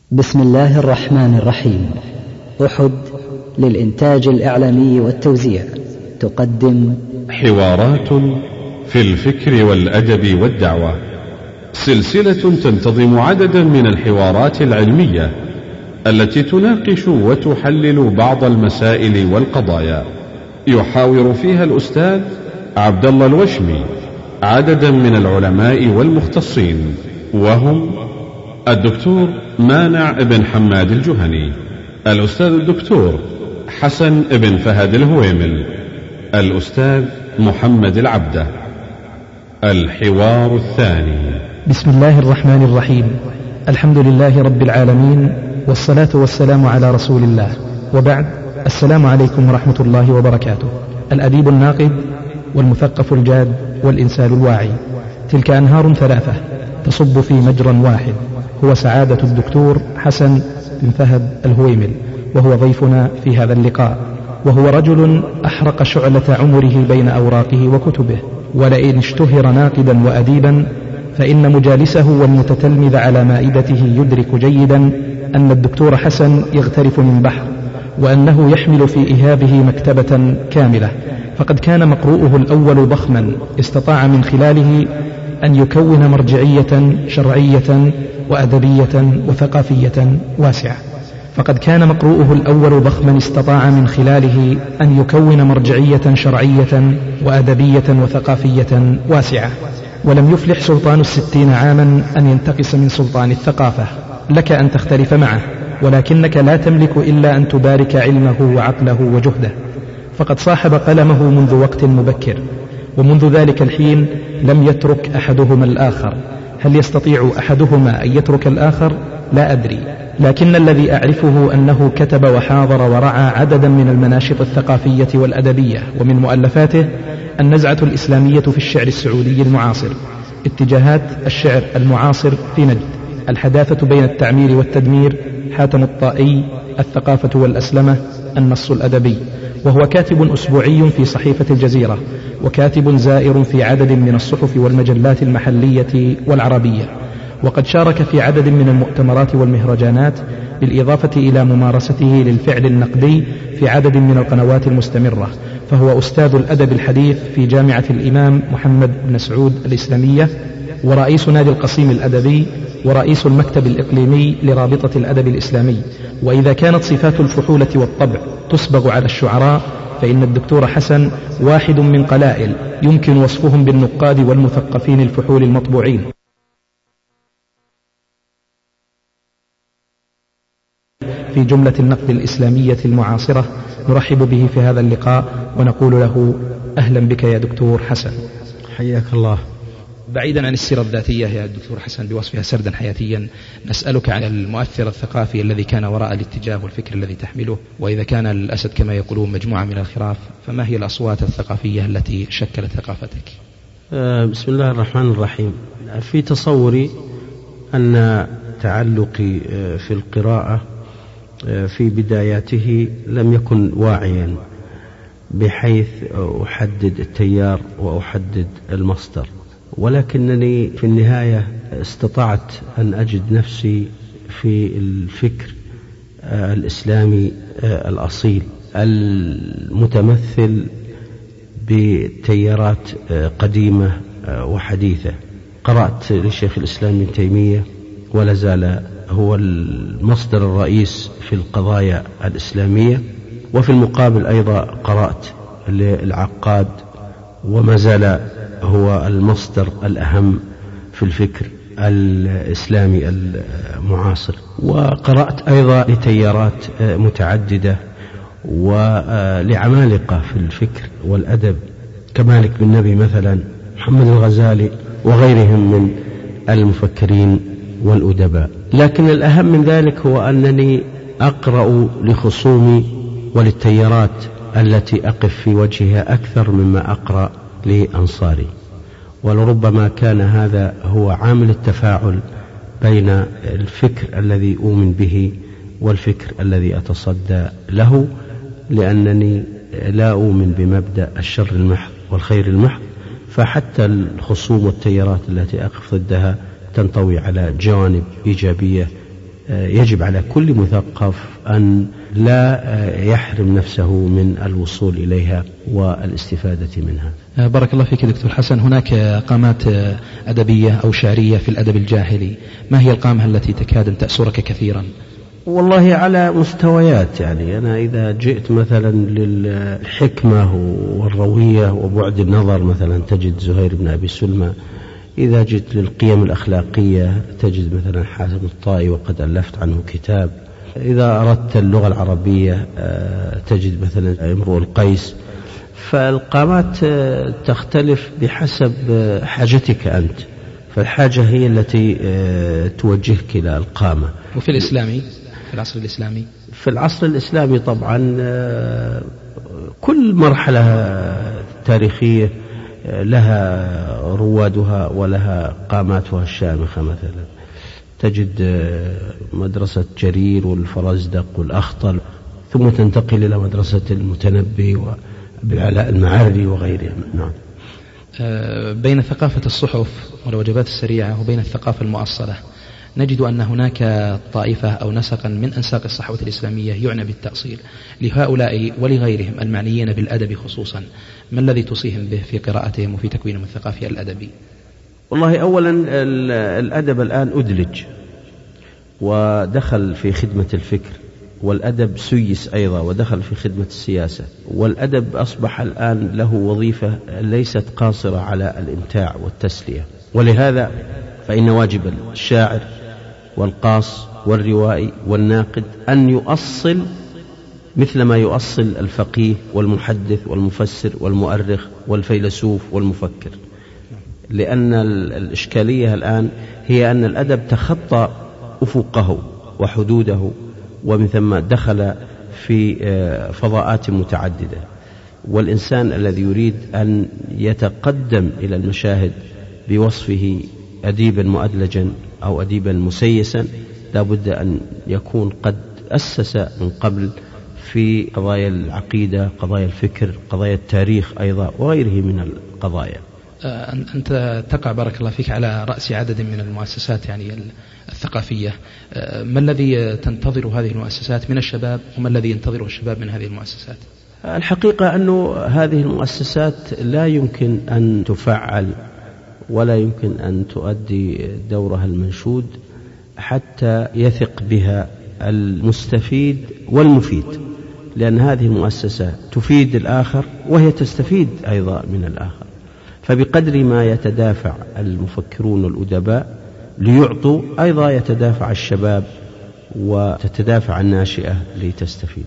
بسم الله الرحمن الرحيم. أحد للإنتاج الإعلامي والتوزيع تقدم حوارات في الفكر والأدب والدعوة، سلسلة تنتظم عددا من الحوارات العلمية التي تناقش وتحلل بعض المسائل والقضايا. يحاور فيها الأستاذ عبد الله الوشمي عددا من العلماء والمختصين، وهم الدكتور مانع بن حماد الجهني، الأستاذ الدكتور حسن بن فهد الهويمل، الأستاذ محمد العبدة. الحوار الثاني. بسم الله الرحمن الرحيم. الحمد لله رب العالمين، والصلاة والسلام على رسول الله، وبعد. السلام عليكم ورحمة الله وبركاته. الأديب الناقد والمثقف الجاد والإنسان الواعي، تلك أنهار ثلاثة تصب في مجرى واحد، هو سعادة الدكتور حسن بن فهد الهويمل، وهو ضيفنا في هذا اللقاء. وهو رجل أحرق شعلة عمره بين أوراقه وكتبه، ولئن اشتهر ناقدا وأديبا فإن مجالسه والمتتلمذ على مائدته يدرك جيدا أن الدكتور حسن يغترف من بحر، وأنه يحمل في إهابه مكتبة كاملة. فقد كان مقروءه الأول ضخما استطاع من خلاله أن يكون مرجعية شرعية وأدبية وثقافية واسعة. فقد كان مقروءه الأول ضخما استطاع من خلاله أن يكون مرجعية شرعية وأدبية وثقافية واسعة. ولم يفلح سلطان 60 عاما أن ينتقص من سلطان الثقافة. لك أن تختلف معه، ولكنك لا تملك إلا أن تبارك علمه وعقله وجهده. فقد صاحب قلمه منذ وقت مبكر، ومنذ ذلك الحين لم يترك أحدهما الآخر. هل يستطيع أحدهما أن يترك الآخر؟ لا أدري، لكن الذي أعرفه أنه كتب وحاضر ورعى عددا من المناشط الثقافية والأدبية. ومن مؤلفاته النزعة الإسلامية في الشعر السعودي المعاصر، اتجاهات الشعر المعاصر في نجد، الحداثة بين التعمير والتدمير، حاتم الطائي، الثقافة والأسلمة، النص الأدبي. وهو كاتب أسبوعي في صحيفة الجزيرة، وكاتب زائر في عدد من الصحف والمجلات المحلية والعربية. وقد شارك في عدد من المؤتمرات والمهرجانات، بالإضافة إلى ممارسته للفعل النقدي في عدد من القنوات المستمرة. فهو أستاذ الأدب الحديث في جامعة الإمام محمد بن سعود الإسلامية، ورئيس نادي القصيم الأدبي، ورئيس المكتب الإقليمي لرابطة الأدب الإسلامي. وإذا كانت صفات الفحولة والطبع تسبغ على الشعراء، فإن الدكتور حسن واحد من قلائل يمكن وصفهم بالنقاد والمثقفين الفحول المطبوعين. في جملة النقد الإسلامية المعاصرة. نرحب به في هذا اللقاء ونقول له أهلا بك يا دكتور حسن. حياك الله. بعيدا عن السيرة الذاتية يا دكتور حسن بوصفها سردا حياتيا، نسألك عن المؤثر الثقافي الذي كان وراء الاتجاه والفكر الذي تحمله. وإذا كان الأسد كما يقولون مجموعة من الخراف، فما هي الأصوات الثقافية التي شكلت ثقافتك؟ بسم الله الرحمن الرحيم. في تصوري أن تعلقي في القراءة في بداياته لم يكن واعيا بحيث أحدد التيار وأحدد المصدر، ولكنني في النهاية استطعت أن أجد نفسي في الفكر الإسلامي الأصيل المتمثل بتيارات قديمة وحديثة. قرأت لشيخ الإسلام ابن تيمية، ولا زال هو المصدر الرئيس في القضايا الإسلامية. وفي المقابل أيضا قرأت للعقاد، وما زال هو المصدر الأهم في الفكر الإسلامي المعاصر. وقرأت أيضا لتيارات متعددة ولعمالقة في الفكر والأدب كمالك بن نبي مثلا، محمد الغزالي، وغيرهم من المفكرين والأدباء. لكن الأهم من ذلك هو أنني أقرأ لخصومي وللتيارات التي أقف في وجهها أكثر مما أقرأ لأنصاري. ولربما كان هذا هو عامل التفاعل بين الفكر الذي أؤمن به والفكر الذي أتصدى له، لأنني لا أؤمن بمبدأ الشر المحض والخير المحض. فحتى الخصوم والتيارات التي أقف ضدها تنطوي على جوانب إيجابية يجب على كل مثقف أن لا يحرم نفسه من الوصول إليها والاستفادة منها. بارك الله فيك دكتور حسن. هناك قامات أدبية أو شعرية في الأدب الجاهلي، ما هي القامة التي تكاد أن تأسرك كثيرا؟ والله على مستويات، يعني أنا إذا جئت مثلا للحكمة والروية وبعد النظر مثلا تجد زهير بن أبي سلمى، إذا جئت للقيم الأخلاقية تجد مثلا حاتم الطائي وقد ألفت عنه كتاب، إذا أردت اللغة العربية تجد مثلا امرؤ القيس. فالقامات تختلف بحسب حاجتك أنت، فالحاجة هي التي توجهك إلى القامة. وفي الإسلامي، في العصر الإسلامي، في العصر الإسلامي طبعا كل مرحلة تاريخية لها روادها ولها قاماتها الشامخة. مثلا تجد مدرسة جرير والفرزدق والأخطل، ثم تنتقل إلى مدرسة المتنبي وبالعلاء المعري وغيرهم. نعم. بين ثقافة الصحف والوجبات السريعة وبين الثقافة المؤصلة نجد أن هناك طائفة أو نسقا من أنساق الصحوة الإسلامية يعنى بالتأصيل. لهؤلاء ولغيرهم المعنيين بالأدب خصوصا، ما الذي توصيهم به في قراءتهم وفي تكوينهم الثقافي الأدبي؟ والله أولا الأدب الآن أدلج ودخل في خدمة الفكر، والأدب سيس أيضا ودخل في خدمة السياسة، والأدب أصبح الآن له وظيفة ليست قاصرة على الإمتاع والتسلية. ولهذا فإن واجب الشاعر والقاص والروائي والناقد أن يؤصل مثل ما يؤصل الفقيه والمحدث والمفسر والمؤرخ والفيلسوف والمفكر، لأن الإشكالية الآن هي أن الأدب تخطى أفقه وحدوده، ومن ثم دخل في فضاءات متعددة. والإنسان الذي يريد أن يتقدم إلى المشاهد بوصفه أديبا مؤدلجا أو أديبا مسيسا لا بد أن يكون قد أسس من قبل في قضايا العقيدة، قضايا الفكر، قضايا التاريخ أيضا وغيره من القضايا. أنت تقع بارك الله فيك على رأس عدد من المؤسسات يعني الثقافية، ما الذي تنتظر هذه المؤسسات من الشباب وما الذي ينتظره الشباب من هذه المؤسسات؟ الحقيقة أن هذه المؤسسات لا يمكن أن تفعل ولا يمكن أن تؤدي دورها المنشود حتى يثق بها المستفيد والمفيد، لأن هذه المؤسسة تفيد الآخر وهي تستفيد أيضا من الآخر. فبقدر ما يتدافع المفكرون والأدباء ليعطوا أيضا يتدافع الشباب وتتدافع الناشئة لتستفيد.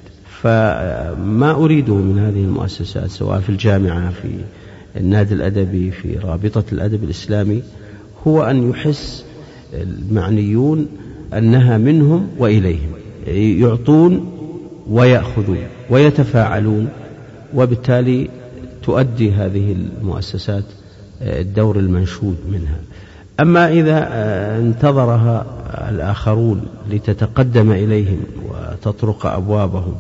فما أريده من هذه المؤسسات سواء في الجامعة، في النادي الأدبي، في رابطة الأدب الإسلامي، هو أن يحس المعنيون أنها منهم وإليهم، يعطون ويأخذون ويتفاعلون، وبالتالي تؤدي هذه المؤسسات الدور المنشود منها. أما إذا انتظرها الآخرون لتتقدم إليهم وتطرق أبوابهم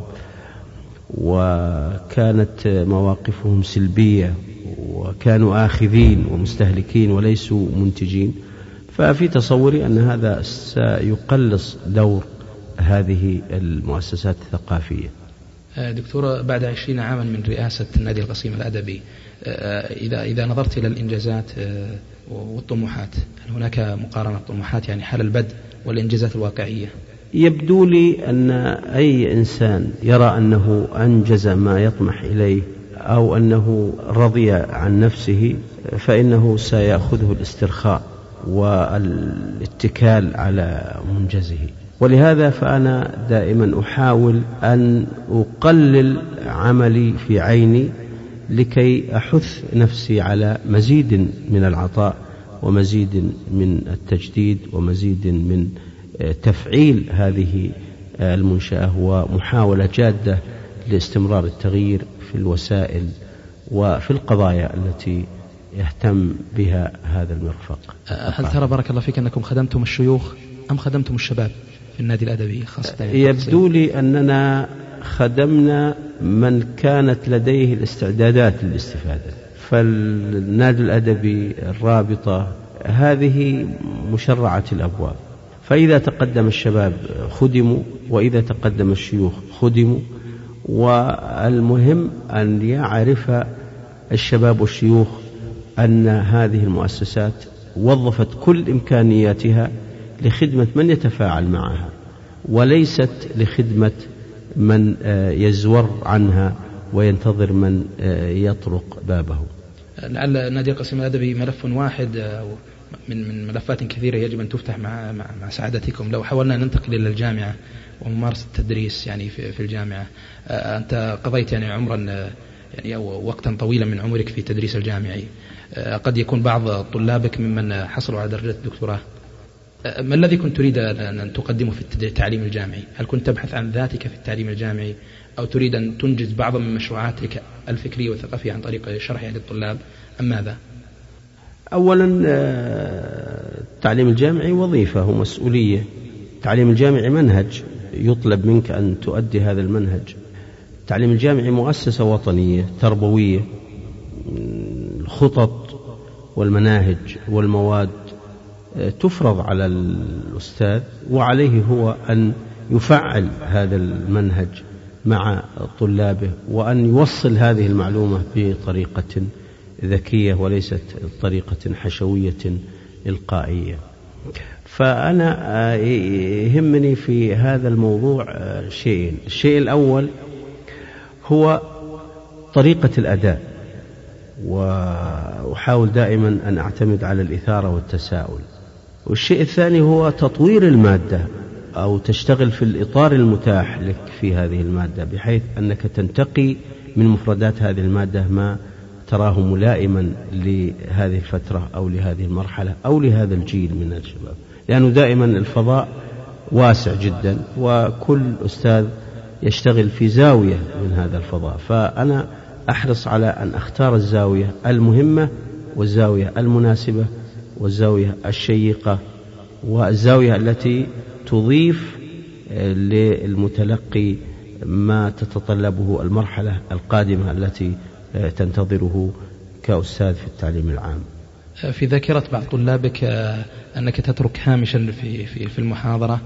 وكانت مواقفهم سلبية وكانوا آخذين ومستهلكين وليسوا منتجين، ففي تصوري أن هذا سيقلص دور هذه المؤسسات الثقافية. دكتور، بعد 20 عاما من رئاسة النادي القصيم الأدبي، إذا نظرت إلى الإنجازات والطموحات، هل هناك مقارنة طموحات يعني حال البدء والإنجازات الواقعية؟ يبدو لي أن أي إنسان يرى أنه أنجز ما يطمح إليه أو أنه رضي عن نفسه فإنه سيأخذه الاسترخاء والاتكال على منجزه. ولهذا فأنا دائما أحاول أن أقلل عملي في عيني لكي أحث نفسي على مزيد من العطاء ومزيد من التجديد ومزيد من تفعيل هذه المنشأة ومحاولة جادة لاستمرار التغيير في الوسائل وفي القضايا التي يهتم بها هذا المرفق. هل ترى بارك الله فيك أنكم خدمتم الشيوخ أم خدمتم الشباب في النادي الأدبي خاصة؟ يبدو لي أننا خدمنا من كانت لديه الاستعدادات للاستفادة. فالنادي الأدبي، الرابطة، هذه مشرعة الأبواب، فإذا تقدم الشباب خدموا، وإذا تقدم الشيوخ خدموا. والمهم أن يعرف الشباب والشيوخ أن هذه المؤسسات وظفت كل إمكانياتها لخدمة من يتفاعل معها، وليست لخدمة من يزور عنها وينتظر من يطرق بابه. لعل نادي القسم الأدبي ملف واحد من ملفات كثيرة يجب أن تفتح مع سعادتكم. لو حاولنا أن ننتقل إلى الجامعة وممارسة التدريس يعني في الجامعة، أنت قضيت يعني عمرا يعني أو وقتا طويلا من عمرك في تدريس الجامعي، قد يكون بعض طلابك ممن حصلوا على درجة الدكتوراه. ما الذي كنت تريد أن تقدمه في التعليم الجامعي؟ هل كنت تبحث عن ذاتك في التعليم الجامعي، أو تريد أن تنجز بعضا من مشروعاتك الفكرية والثقافية عن طريق شرحها للطلاب، أم ماذا؟ أولا التعليم الجامعي وظيفة ومسؤولية. التعليم الجامعي منهج يطلب منك أن تؤدي هذا المنهج. التعليم الجامعي مؤسسة وطنية تربوية، الخطط والمناهج والمواد تفرض على الأستاذ، وعليه هو أن يفعل هذا المنهج مع طلابه، وأن يوصل هذه المعلومة بطريقة ذكية وليست طريقة حشوية إلقائية. فأنا يهمني في هذا الموضوع شيئين. الشيء الأول هو طريقة الأداء، وأحاول دائما أن أعتمد على الإثارة والتساؤل. والشيء الثاني هو تطوير المادة، أو تشتغل في الإطار المتاح لك في هذه المادة، بحيث أنك تنتقي من مفردات هذه المادة ما تراه ملائما لهذه الفترة أو لهذه المرحلة أو لهذا الجيل من الشباب، لأنه دائما الفضاء واسع جدا، وكل أستاذ يشتغل في زاوية من هذا الفضاء. فأنا أحرص على أن أختار الزاوية المهمة، والزاوية المناسبة، والزاوية الشيقة، والزاوية التي تضيف للمتلقي ما تتطلبه المرحلة القادمة التي تنتظره كأستاذ في التعليم العام. في ذاكرة بعض طلابك أنك تترك هامشا في المحاضرة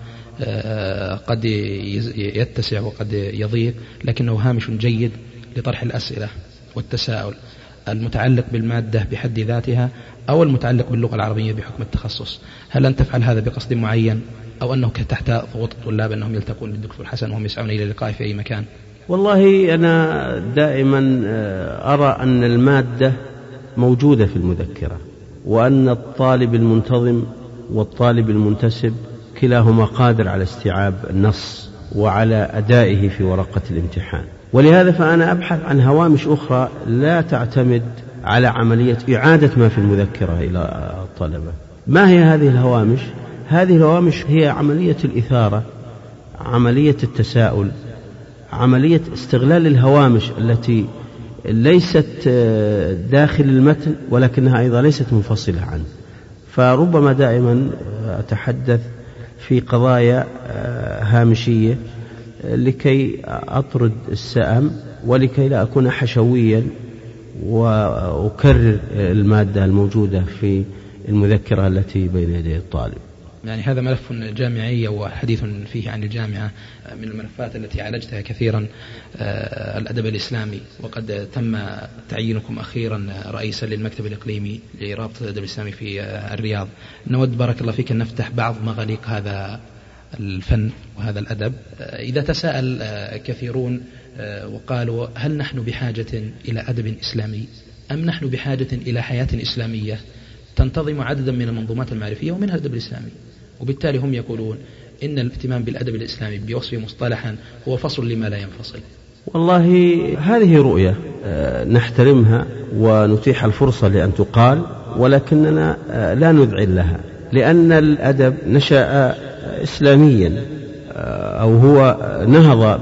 قد يتسع وقد يضيق، لكنه هامش جيد لطرح الأسئلة والتساؤل المتعلق بالمادة بحد ذاتها أو المتعلق باللغة العربية بحكم التخصص. هل أن تفعل هذا بقصد معين، أو أنه تحت ضغوط الطلاب أنهم يلتقون بالدكتور حسن وهم يسعون إلى اللقاء في أي مكان؟ والله أنا دائما أرى أن المادة موجودة في المذكرة، وأن الطالب المنتظم والطالب المنتسب كلاهما قادر على استيعاب النص وعلى أدائه في ورقة الامتحان. ولهذا فأنا أبحث عن هوامش أخرى لا تعتمد على عملية إعادة ما في المذكرة إلى الطلبة. ما هي هذه الهوامش؟ هذه الهوامش هي عملية الإثارة، عملية التساؤل، عملية استغلال الهوامش التي ليست داخل المتن ولكنها أيضا ليست منفصلة عنه. فربما دائما أتحدث في قضايا هامشية لكي أطرد السأم، ولكي لا أكون حشويا وأكرر المادة الموجودة في المذكرة التي بين يدي الطالب. يعني هذا ملف جامعي وحديث فيه عن الجامعة من الملفات التي عالجتها كثيرا الأدب الإسلامي، وقد تم تعيينكم أخيرا رئيسا للمكتب الإقليمي لرابطة الأدب الإسلامي في الرياض. نود بارك الله فيك أن نفتح بعض مغاليق هذا الفن وهذا الأدب. إذا تساءل كثيرون وقالوا هل نحن بحاجة إلى أدب إسلامي، أم نحن بحاجة إلى حياة إسلامية تنتظم عددا من المنظومات المعرفية ومنها الأدب الإسلامي؟ وبالتالي هم يقولون إن الاهتمام بالأدب الإسلامي بوصفه مصطلحا هو فصل لما لا ينفصل. والله هذه رؤية نحترمها ونتيح الفرصة لأن تقال، ولكننا لا نذعن لها، لأن الأدب نشأ إسلاميا، أو هو نهض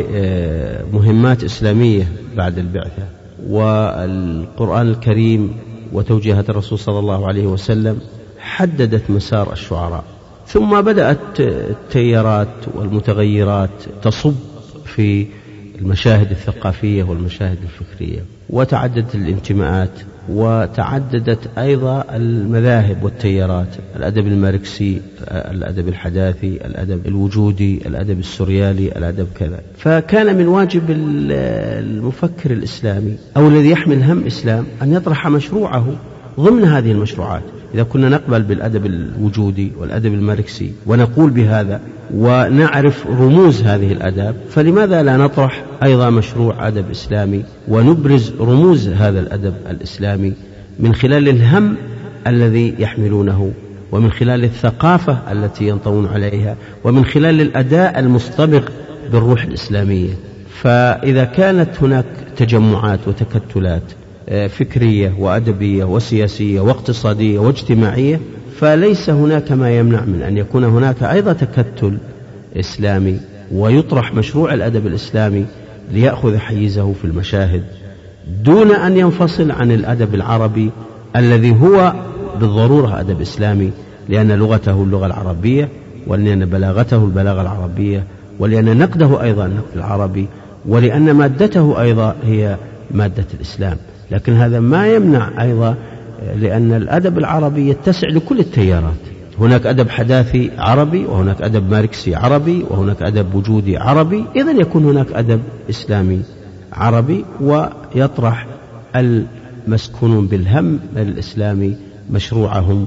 بمهمات إسلامية بعد البعثة، والقرآن الكريم وتوجيهات الرسول صلى الله عليه وسلم حددت مسار الشعراء. ثم بدأت التيارات والمتغيرات تصب في المشاهد الثقافية والمشاهد الفكرية، وتعددت الانتماءات وتعددت أيضا المذاهب والتيارات، الأدب الماركسي، الأدب الحداثي، الأدب الوجودي، الأدب السوريالي، الأدب كذا. فكان من واجب المفكر الإسلامي أو الذي يحمل هم إسلام أن يطرح مشروعه ضمن هذه المشروعات. إذا كنا نقبل بالأدب الوجودي والأدب الماركسي ونقول بهذا ونعرف رموز هذه الأداب، فلماذا لا نطرح أيضا مشروع أدب إسلامي ونبرز رموز هذا الأدب الإسلامي من خلال الهم الذي يحملونه، ومن خلال الثقافة التي ينطون عليها، ومن خلال الأداء المصطبغ بالروح الإسلامية. فإذا كانت هناك تجمعات وتكتلات فكرية وأدبية وسياسية واقتصادية واجتماعية، فليس هناك ما يمنع من أن يكون هناك أيضا تكتل إسلامي ويطرح مشروع الأدب الإسلامي ليأخذ حيزه في المشاهد، دون أن ينفصل عن الأدب العربي الذي هو بالضرورة أدب إسلامي، لأن لغته اللغة العربية، ولأن بلاغته البلاغة العربية، ولأن نقده أيضا النقد العربي، ولأن مادته أيضا هي مادة الإسلام. لكن هذا ما يمنع أيضا، لأن الأدب العربي يتسع لكل التيارات. هناك أدب حداثي عربي، وهناك أدب ماركسي عربي، وهناك أدب وجودي عربي، إذن يكون هناك أدب إسلامي عربي، ويطرح المسكونون بالهم الإسلامي مشروعهم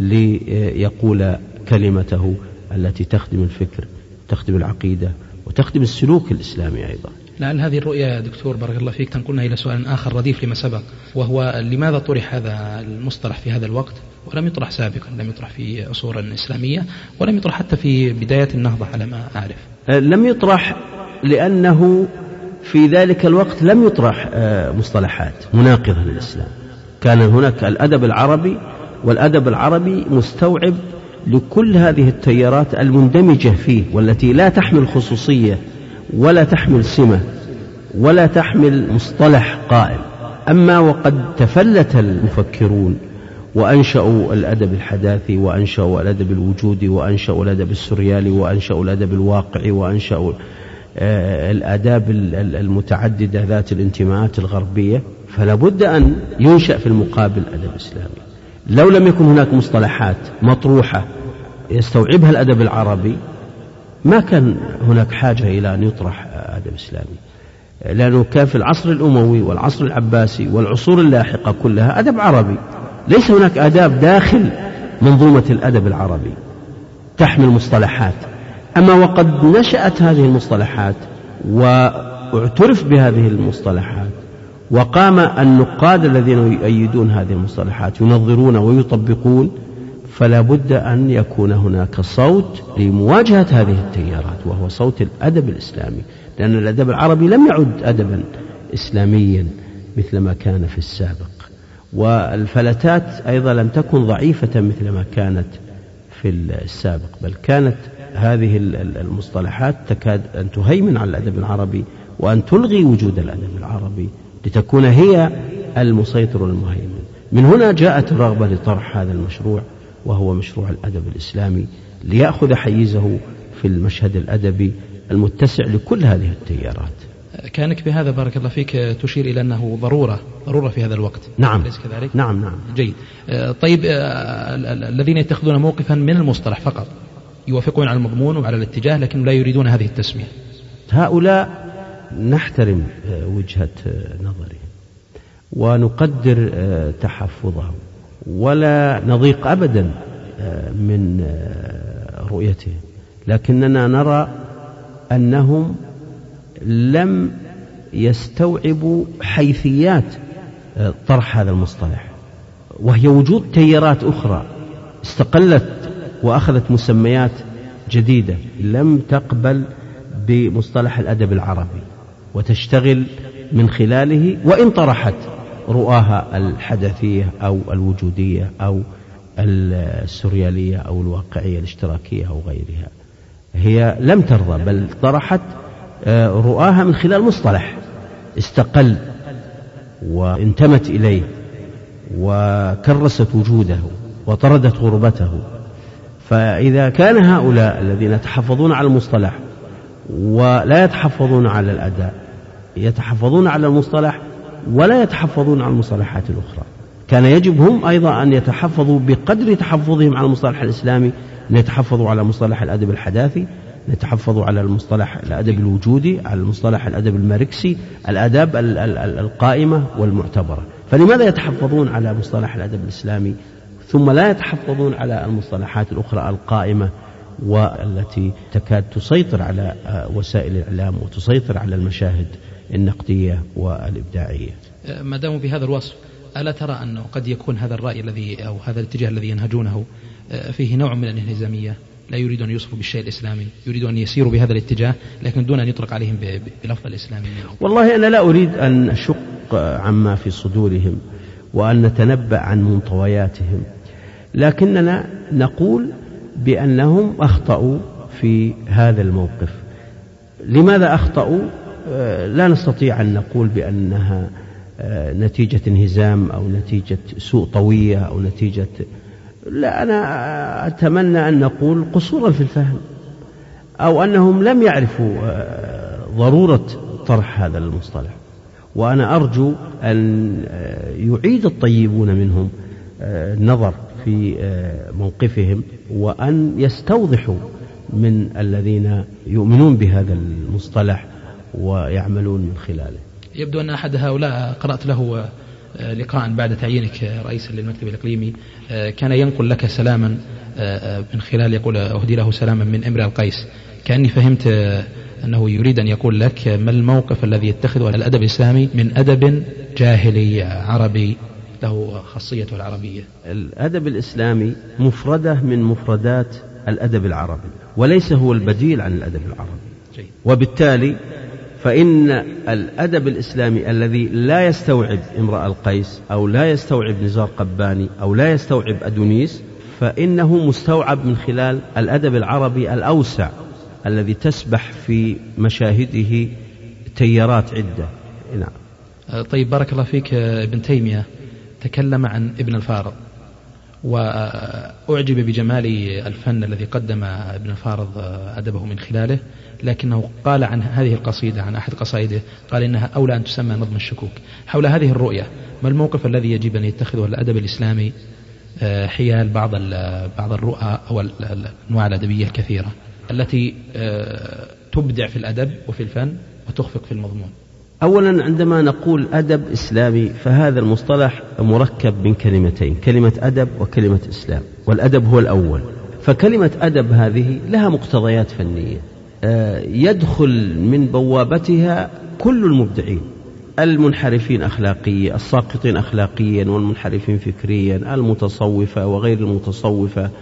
ليقول كلمته التي تخدم الفكر، تخدم العقيدة، وتخدم السلوك الإسلامي أيضا. لعل هذه الرؤية يا دكتور بارك الله فيك تنقلنا إلى سؤال آخر رديف لما سبق، وهو لماذا طرح هذا المصطلح في هذا الوقت ولم يطرح سابقا؟ لم يطرح في عصور إسلامية، ولم يطرح حتى في بداية النهضة على ما أعرف. لم يطرح لأنه في ذلك الوقت لم يطرح مصطلحات مناقضة للإسلام. كان هناك الأدب العربي، والأدب العربي مستوعب لكل هذه التيارات المندمجة فيه، والتي لا تحمل خصوصية ولا تحمل سمة ولا تحمل مصطلح قائم. أما وقد تفلت المفكرون وأنشأوا الأدب الحداثي، وأنشأوا الأدب الوجودي، وأنشأوا الأدب السوريالي، وأنشأوا الأدب الواقعي، وأنشأوا الآداب المتعددة ذات الانتماءات الغربية، فلا بد أن ينشأ في المقابل أدب إسلامي. لو لم يكن هناك مصطلحات مطروحة يستوعبها الأدب العربي ما كان هناك حاجة إلى أن يطرح أدب إسلامي، لأنه كان في العصر الأموي والعصر العباسي والعصور اللاحقة كلها أدب عربي، ليس هناك آداب داخل منظومة الأدب العربي تحمل مصطلحات. أما وقد نشأت هذه المصطلحات واعترف بهذه المصطلحات، وقام النقاد الذين يؤيدون هذه المصطلحات ينظرون ويطبقون، فلا بد أن يكون هناك صوت لمواجهة هذه التيارات، وهو صوت الأدب الإسلامي، لأن الأدب العربي لم يعد أدبا إسلاميا مثل ما كان في السابق، والفلتات أيضا لم تكن ضعيفة مثل ما كانت في السابق، بل كانت هذه المصطلحات تكاد أن تهيمن على الأدب العربي وأن تلغي وجود الأدب العربي لتكون هي المسيطر والمهيمن. من هنا جاءت الرغبة لطرح هذا المشروع، وهو مشروع الأدب الإسلامي، ليأخذ حيزه في المشهد الأدبي المتسع لكل هذه التيارات. كانك بهذا بارك الله فيك تشير إلى أنه ضرورة في هذا الوقت. نعم. أليس كذلك؟ نعم. جيد. طيب الذين يتخذون موقفا من المصطلح فقط يوافقون على المضمون وعلى الاتجاه، لكن لا يريدون هذه التسمية، هؤلاء نحترم وجهة نظرهم ونقدر تحفظهم، ولا نضيق أبدا من رؤيتهم، لكننا نرى أنهم لم يستوعبوا حيثيات طرح هذا المصطلح، وهي وجود تيارات أخرى استقلت وأخذت مسميات جديدة لم تقبل بمصطلح الأدب العربي وتشتغل من خلاله، وإن طرحت رؤاها الحدثية أو الوجودية أو السوريالية أو الواقعية الاشتراكية أو غيرها، هي لم ترضى، بل طرحت رؤاها من خلال مصطلح استقل وانتمت إليه وكرست وجوده وطردت غربته. فإذا كان هؤلاء الذين يتحفظون على المصطلح ولا يتحفظون على الأداء، يتحفظون على المصطلح ولا يتحفظون على المصطلحات الأخرى، كان يجب هم أيضا أن يتحفظوا بقدر تحفظهم على المصطلح الإسلامي، أن يتحفظوا على مصطلح الأدب الحداثي، أن يتحفظوا على المصطلح الأدب الوجودي، على المصطلح الأدب الماركسي، الآداب القائمة والمعتبرة. فلماذا يتحفظون على مصطلح الأدب الإسلامي ثم لا يتحفظون على المصطلحات الأخرى القائمة والتي تكاد تسيطر على وسائل الإعلام وتسيطر على المشاهد النقدية والإبداعية؟ ما داموا بهذا الوصف، ألا ترى أنه قد يكون هذا الرأي الذي أو هذا الاتجاه الذي ينهجونه فيه نوع من الانهزامية؟ لا يريدون أن يوصفوا بالشيء الإسلامي، يريدون أن يسيروا بهذا الاتجاه لكن دون أن يطلق عليهم بلفظ الإسلامي. والله أنا لا أريد أن أشق عما في صدورهم وأن نتنبأ عن منطوياتهم، لكننا نقول بأنهم أخطأوا في هذا الموقف. لماذا أخطأوا؟ لا نستطيع أن نقول بأنها نتيجة انهزام أو نتيجة سوء طوية أو نتيجة، لا، أنا أتمنى أن نقول قصورا في الفهم، أو أنهم لم يعرفوا ضرورة طرح هذا المصطلح. وأنا أرجو أن يعيد الطيبون منهم النظر في موقفهم وأن يستوضحوا من الذين يؤمنون بهذا المصطلح ويعملون من خلاله. يبدو أن أحد هؤلاء قرأت له لقاء بعد تعيينك رئيسا للمكتب الإقليمي كان ينقل لك سلاما من خلال يقول أهدي له سلاما من امرئ القيس. كأني فهمت أنه يريد أن يقول لك ما الموقف الذي يتخذه الأدب الإسلامي من أدب جاهلي عربي له خاصيته العربية. الأدب الإسلامي مفردة من مفردات الأدب العربي وليس هو البديل عن الأدب العربي. وبالتالي فإن الأدب الإسلامي الذي لا يستوعب امرأ القيس أو لا يستوعب نزار قباني أو لا يستوعب أدونيس فإنه مستوعب من خلال الأدب العربي الأوسع الذي تسبح في مشاهده تيارات عدة. نعم. طيب بارك الله فيك. ابن تيمية تكلم عن ابن الفارض وأعجب بجمال الفن الذي قدم ابن الفارض أدبه من خلاله، لكنه قال عن هذه القصيدة، عن أحد قصائده، قال إنها أولى أن تسمى نظم الشكوك. حول هذه الرؤية ما الموقف الذي يجب أن يتخذه الأدب الإسلامي حيال بعض الرؤى أو الأنواع الأدبية الكثيرة التي تبدع في الأدب وفي الفن وتخفق في المضمون؟ أولا عندما نقول أدب إسلامي فهذا المصطلح مركب من كلمتين، كلمة أدب وكلمة إسلام، والأدب هو الأول. فكلمة أدب هذه لها مقتضيات فنية يدخل من بوابتها كل المبدعين، المنحرفين أخلاقيا، الساقطين أخلاقيا والمنحرفين فكريا، المتصوفة وغير المتصوفة،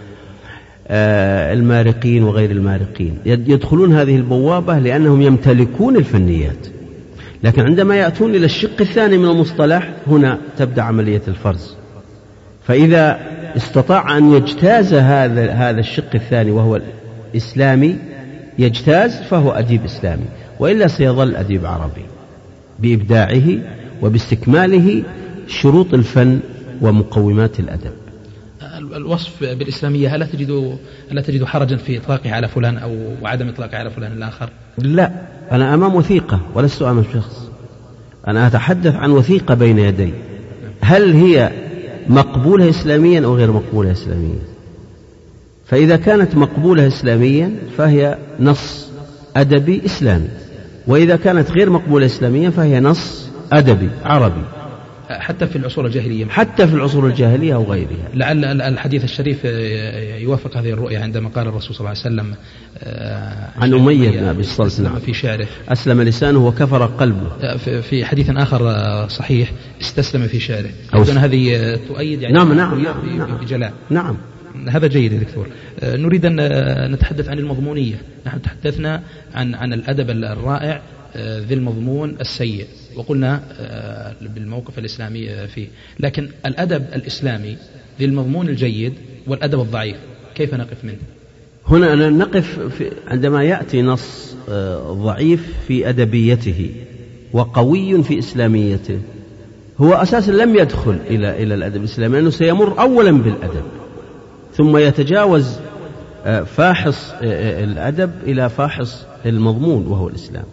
المارقين وغير المارقين، يدخلون هذه البوابة لأنهم يمتلكون الفنيات. لكن عندما يأتون إلى الشق الثاني من المصطلح هنا تبدأ عملية الفرز. فإذا استطاع أن يجتاز هذا الشق الثاني وهو الإسلامي يجتاز فهو أديب إسلامي، وإلا سيظل أديب عربي بإبداعه وباستكماله شروط الفن ومقومات الأدب. الوصف بالإسلامية ألا تجد حرجا في إطلاقه على فلان أو عدم إطلاقه على فلان الآخر؟ لا، أنا أمام وثيقة ولست أمام شخص، أنا أتحدث عن وثيقة بين يدي، هل هي مقبولة إسلاميا أو غير مقبولة إسلاميا؟ فإذا كانت مقبولة إسلاميا فهي نص أدبي إسلامي، وإذا كانت غير مقبولة إسلاميا فهي نص أدبي عربي. حتى في العصور الجاهلية؟ حتى في العصور الجاهلية أو غيرها. لعل الحديث الشريف يوافق هذه الرؤية عندما قال الرسول صلى الله عليه وسلم عن أمية بن أبي الصلت في شعره أسلم لسانه وكفر قلبه. في حديث آخر صحيح استسلم في شعره. أظن هذه تؤيد يعني نعم بجلاء. نعم هذا جيد يا دكتور. نريد أن نتحدث عن المضمونية. نحن تحدثنا عن الأدب الرائع ذي المضمون السيء وقلنا بالموقف الإسلامي فيه، لكن الأدب الإسلامي ذي المضمون الجيد والأدب الضعيف كيف نقف منه؟ هنا نقف عندما يأتي نص ضعيف في أدبيته وقوي في إسلاميته، هو أساسا لم يدخل إلى الأدب الإسلامي لأنه سيمر أولا بالأدب ثم يتجاوز فاحص الأدب إلى فاحص المضمون وهو الإسلام.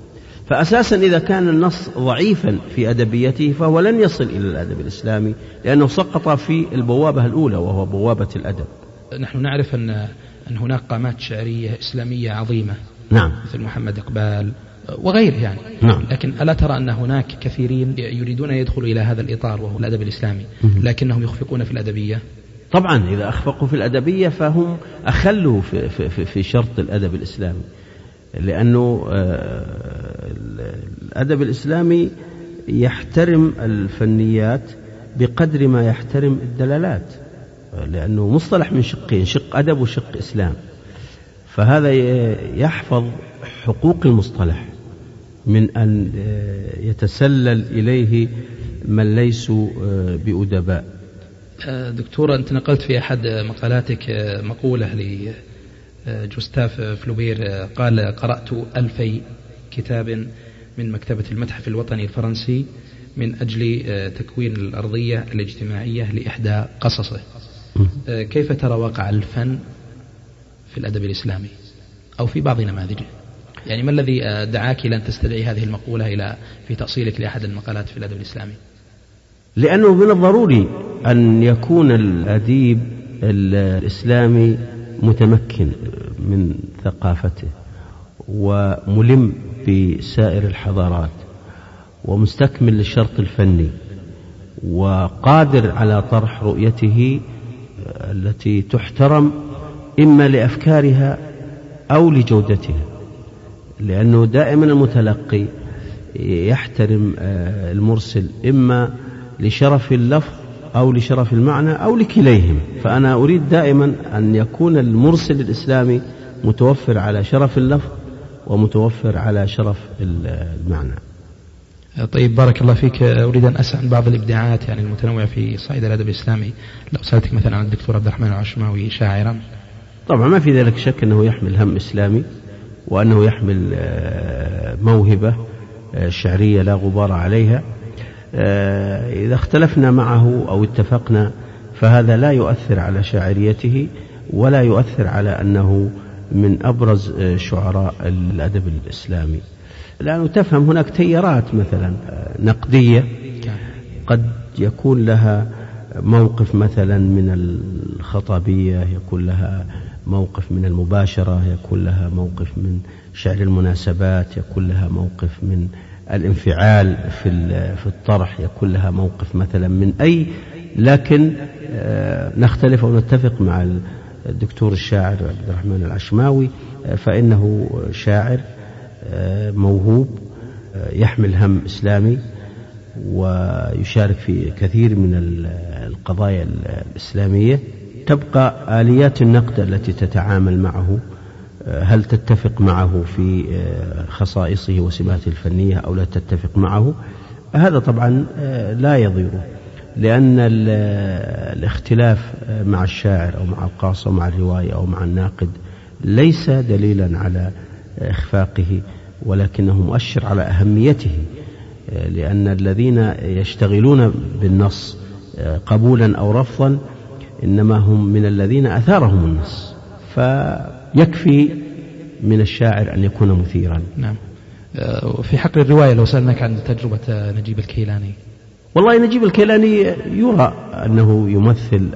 فأساسا إذا كان النص ضعيفا في أدبيته فهو لن يصل إلى الأدب الإسلامي، لأنه سقط في البوابة الأولى وهو بوابة الأدب. نحن نعرف أن هناك قامات شعرية إسلامية عظيمة، نعم، مثل محمد إقبال وغيره يعني، نعم. لكن ألا ترى أن هناك كثيرين يريدون يدخلوا إلى هذا الإطار وهو الأدب الإسلامي، لكنهم يخفقون في الأدبية؟ طبعا إذا أخفقوا في الأدبية فهم أخلوا في شرط الأدب الإسلامي، لأنه الأدب الإسلامي يحترم الفنيات بقدر ما يحترم الدلالات، لأنه مصطلح من شقين، شق أدب وشق إسلام، فهذا يحفظ حقوق المصطلح من أن يتسلل إليه من ليسوا بأدباء. دكتور، أنت نقلت في أحد مقالاتك مقولة لجوستاف فلوبير قال: قرأت 2000 كتاب من مكتبة المتحف الوطني الفرنسي من أجل تكوين الأرضية الاجتماعية لإحدى قصصه. كيف ترى واقع الفن في الأدب الإسلامي أو في بعض نماذجه؟ يعني ما الذي دعاك لأن تستدعي هذه المقولة في تأصيلك لأحد المقالات في الأدب الإسلامي؟ لأنه من الضروري أن يكون الأديب الإسلامي متمكن من ثقافته وملم بسائر الحضارات ومستكمل للشرط الفني وقادر على طرح رؤيته التي تحترم إما لأفكارها أو لجودتها، لأنه دائما المتلقي يحترم المرسل إما لشرف اللفظ أو لشرف المعنى أو لكليهم. فأنا أريد دائما أن يكون المرسل الإسلامي متوفر على شرف اللفظ ومتوفر على شرف المعنى. طيب، بارك الله فيك. أريد أن أسأل عن بعض الإبداعات يعني المتنوعة في صعيد الأدب الإسلامي. لو سألتك مثلا عن الدكتور عبد الرحمن العشماوي شاعرا. طبعا ما في ذلك شك أنه يحمل هم إسلامي وأنه يحمل موهبة شعرية لا غبار عليها. إذا اختلفنا معه أو اتفقنا فهذا لا يؤثر على شاعريته ولا يؤثر على أنه من أبرز شعراء الأدب الإسلامي، لأنه تفهم هناك تيارات مثلا نقدية قد يكون لها موقف مثلا من الخطابية، يكون لها موقف من المباشرة، يكون لها موقف من شعر المناسبات، يكون لها موقف من الانفعال في الطرح، يكون لها موقف مثلا من أي، لكن نختلف ونتفق مع الدكتور الشاعر عبد الرحمن العشماوي، فإنه شاعر موهوب يحمل هم إسلامي ويشارك في كثير من القضايا الإسلامية. تبقى آليات النقد التي تتعامل معه، هل تتفق معه في خصائصه وسماته الفنية أو لا تتفق معه؟ هذا طبعا لا يضيره، لأن الاختلاف مع الشاعر أو مع القاصة أو مع الرواية أو مع الناقد ليس دليلا على إخفاقه، ولكنه مؤشر على أهميته، لأن الذين يشتغلون بالنص قبولا أو رفضا إنما هم من الذين أثارهم النص، فيكفي من الشاعر أن يكون مثيرا. نعم. في حق الرواية لو سألناك عن تجربة نجيب الكيلاني. والله نجيب الكيلاني يرى أنه يمثل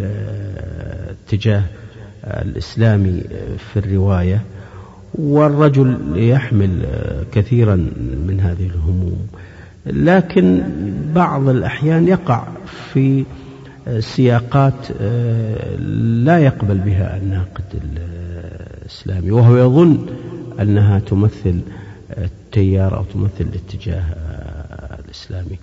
الاتجاه الإسلامي في الرواية، والرجل يحمل كثيرا من هذه الهموم، لكن بعض الأحيان يقع في سياقات لا يقبل بها الناقد الإسلامي، وهو يظن أنها تمثل التيار أو تمثل الاتجاه الإسلامي.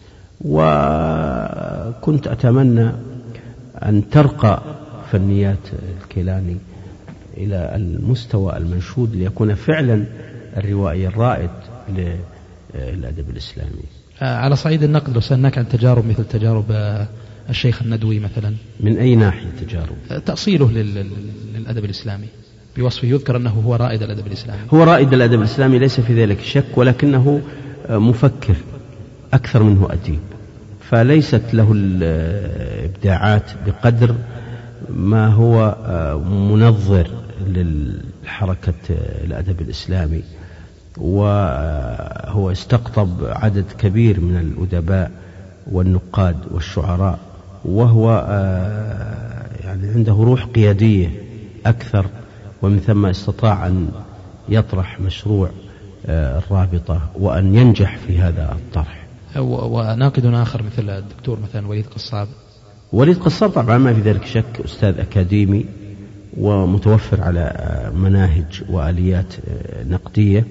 وكنت أتمنى أن ترقى فنيات الكيلاني إلى المستوى المنشود ليكون فعلا الروائي الرائد للأدب الإسلامي. على صعيد النقد لو سألناك عن تجارب مثل تجارب الشيخ الندوي مثلا. من أي ناحية تجارب؟ تأصيله للأدب الإسلامي بوصفه، يذكر أنه هو رائد الأدب الإسلامي. هو رائد الأدب الإسلامي ليس في ذلك شك، ولكنه مفكر أكثر منه أديب، فليست له الإبداعات بقدر ما هو منظر للحركة الأدب الإسلامي. وهو استقطب عدد كبير من الأدباء والنقاد والشعراء، وهو يعني عنده روح قيادية أكثر، ومن ثم استطاع أن يطرح مشروع الرابطة وأن ينجح في هذا الطرح. وناقد آخر مثل الدكتور مثلا وليد قصاب. وليد قصاب طبعا ما في ذلك شك أستاذ أكاديمي ومتوفر على مناهج وآليات نقدية،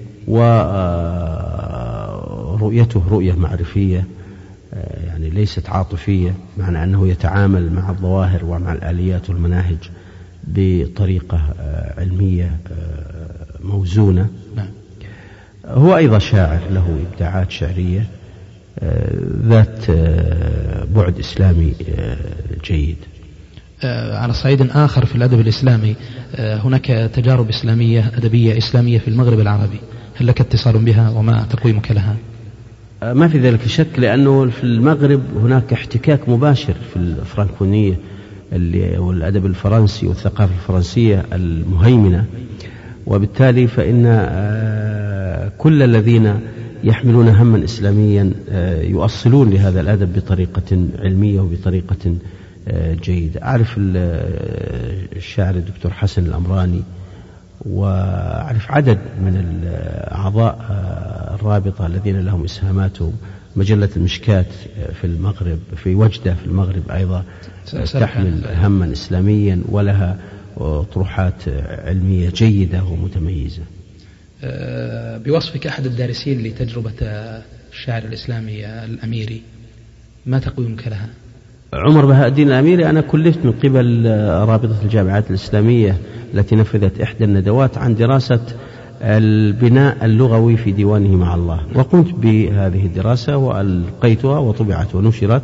ورؤيته رؤية معرفية يعني ليست عاطفية، معنى أنه يتعامل مع الظواهر ومع الآليات والمناهج بطريقة علمية موزونة. هو أيضا شاعر له إبداعات شعرية ذات بعد إسلامي جيد. على صعيد آخر في الأدب الإسلامي هناك تجارب إسلامية أدبية إسلامية في المغرب العربي، هل لك اتصال بها وما تقويمك لها؟ ما في ذلك شك، لأنه في المغرب هناك احتكاك مباشر في الفرنكونية والأدب الفرنسي والثقافة الفرنسية المهيمنة، وبالتالي فإن كل الذين يحملون هما إسلاميا يؤصلون لهذا الأدب بطريقة علمية وبطريقة جيدة. أعرف الشاعر الدكتور حسن الأمراني، وأعرف عدد من أعضاء الرابطة الذين لهم إسهاماتهم. مجلة المشكات في المغرب، في وجدة في المغرب أيضا تحمل هما إسلاميا ولها طروحات علمية جيدة ومتميزة. بوصفك أحد الدارسين لتجربة الشاعر الإسلامي الأميري، ما تقويمك لها؟ عمر بهاء الدين الأميري أنا كلفت من قبل رابطة الجامعات الإسلامية التي نفذت إحدى الندوات عن دراسة البناء اللغوي في ديوانه مع الله، وقمت بهذه الدراسة وألقيتها وطبعت ونشرت،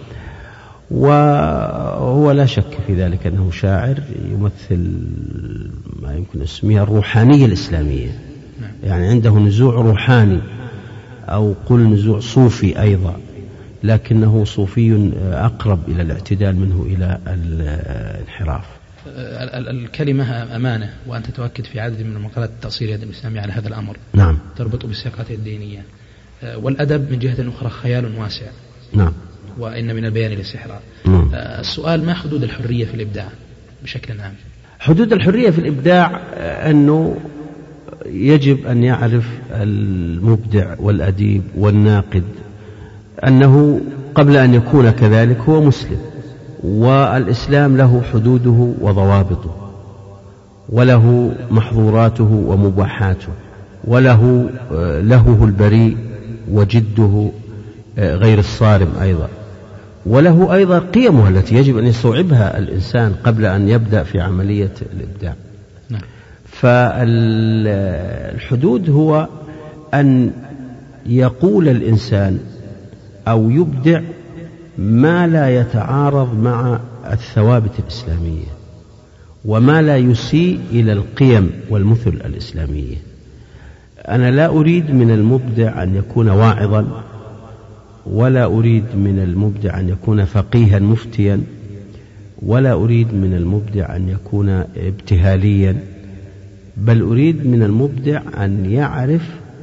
وهو لا شك في ذلك أنه شاعر يمثل ما يمكن اسمها الروحانية الإسلامية، يعني عنده نزوع روحاني أو قل نزوع صوفي أيضا، لكنه صوفي أقرب إلى الاعتدال منه إلى الانحراف. الكلمة أمانة، وأنت تؤكد في عدد من المقالات التأصيلية الأدب الإسلامي على هذا الأمر. نعم. تربط بالسياقات الدينية، والأدب من جهة أخرى خيال واسع. نعم. وإن من البيان للسحر. السؤال: ما حدود الحرية في الإبداع بشكل عام؟ حدود الحرية في الإبداع أنه يجب أن يعرف المبدع والأديب والناقد أنه قبل أن يكون كذلك هو مسلم، والإسلام له حدوده وضوابطه، وله محظوراته ومباحاته، وله لهه البريء وجده غير الصارم أيضا، وله أيضا قيمها التي يجب أن يستوعبها الإنسان قبل أن يبدأ في عملية الإبداع. فالحدود هو أن يقول الإنسان أو يبدع ما لا يتعارض مع الثوابت الإسلامية، وما لا يسيء إلى القيم والمثل الإسلامية. أنا لا أريد من المبدع أن يكون واعظا، ولا أريد من المبدع أن يكون فقيها مفتيا، ولا أريد من المبدع أن يكون ابتهاليا، بل أريد من المبدع أن يعرف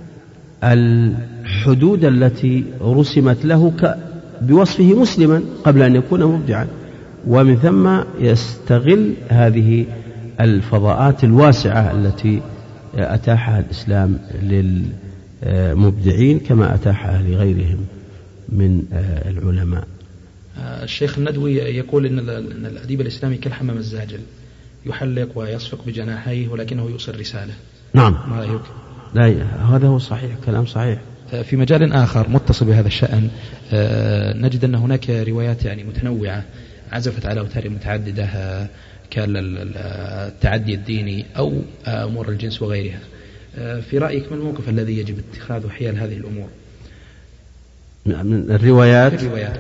الحدود التي رسمت له بوصفه مسلما قبل أن يكون مبدعا، ومن ثم يستغل هذه الفضاءات الواسعة التي أتاحها الإسلام للمبدعين كما أتاحها لغيرهم من العلماء. الشيخ الندوي يقول إن الأديب الإسلامي كالحمام الزاجل، يحلق ويصفق بجناحيه ولكنه يوصل رسالة. نعم. ما رأيك؟ لا، هذا هو صحيح، كلام صحيح. في مجال آخر متصل بهذا الشأن نجد أن هناك روايات يعني متنوعة عزفت على أوتار متعددة كالتعدي الديني أو أمور الجنس وغيرها. في رأيك ما الموقف الذي يجب اتخاذه حيال هذه الأمور؟ من الروايات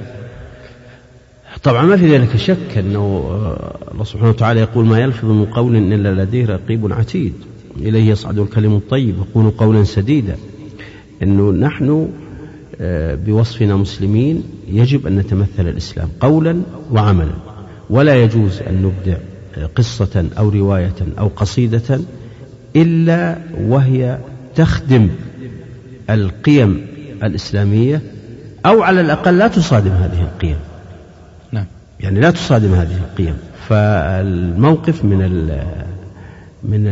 طبعا ما في ذلك شك أنه الله سبحانه وتعالى يقول: ما يلفظ من قول إلا لديه رقيب عتيد، إليه يصعد الكلم الطيب وقولوا قولا سديدا. أنه نحن بوصفنا مسلمين يجب أن نتمثل الإسلام قولا وعملا، ولا يجوز أن نبدع قصة أو رواية أو قصيدة إلا وهي تخدم القيم الإسلامية، أو على الأقل لا تصادم هذه القيم. نعم. يعني لا تصادم هذه القيم. فالموقف من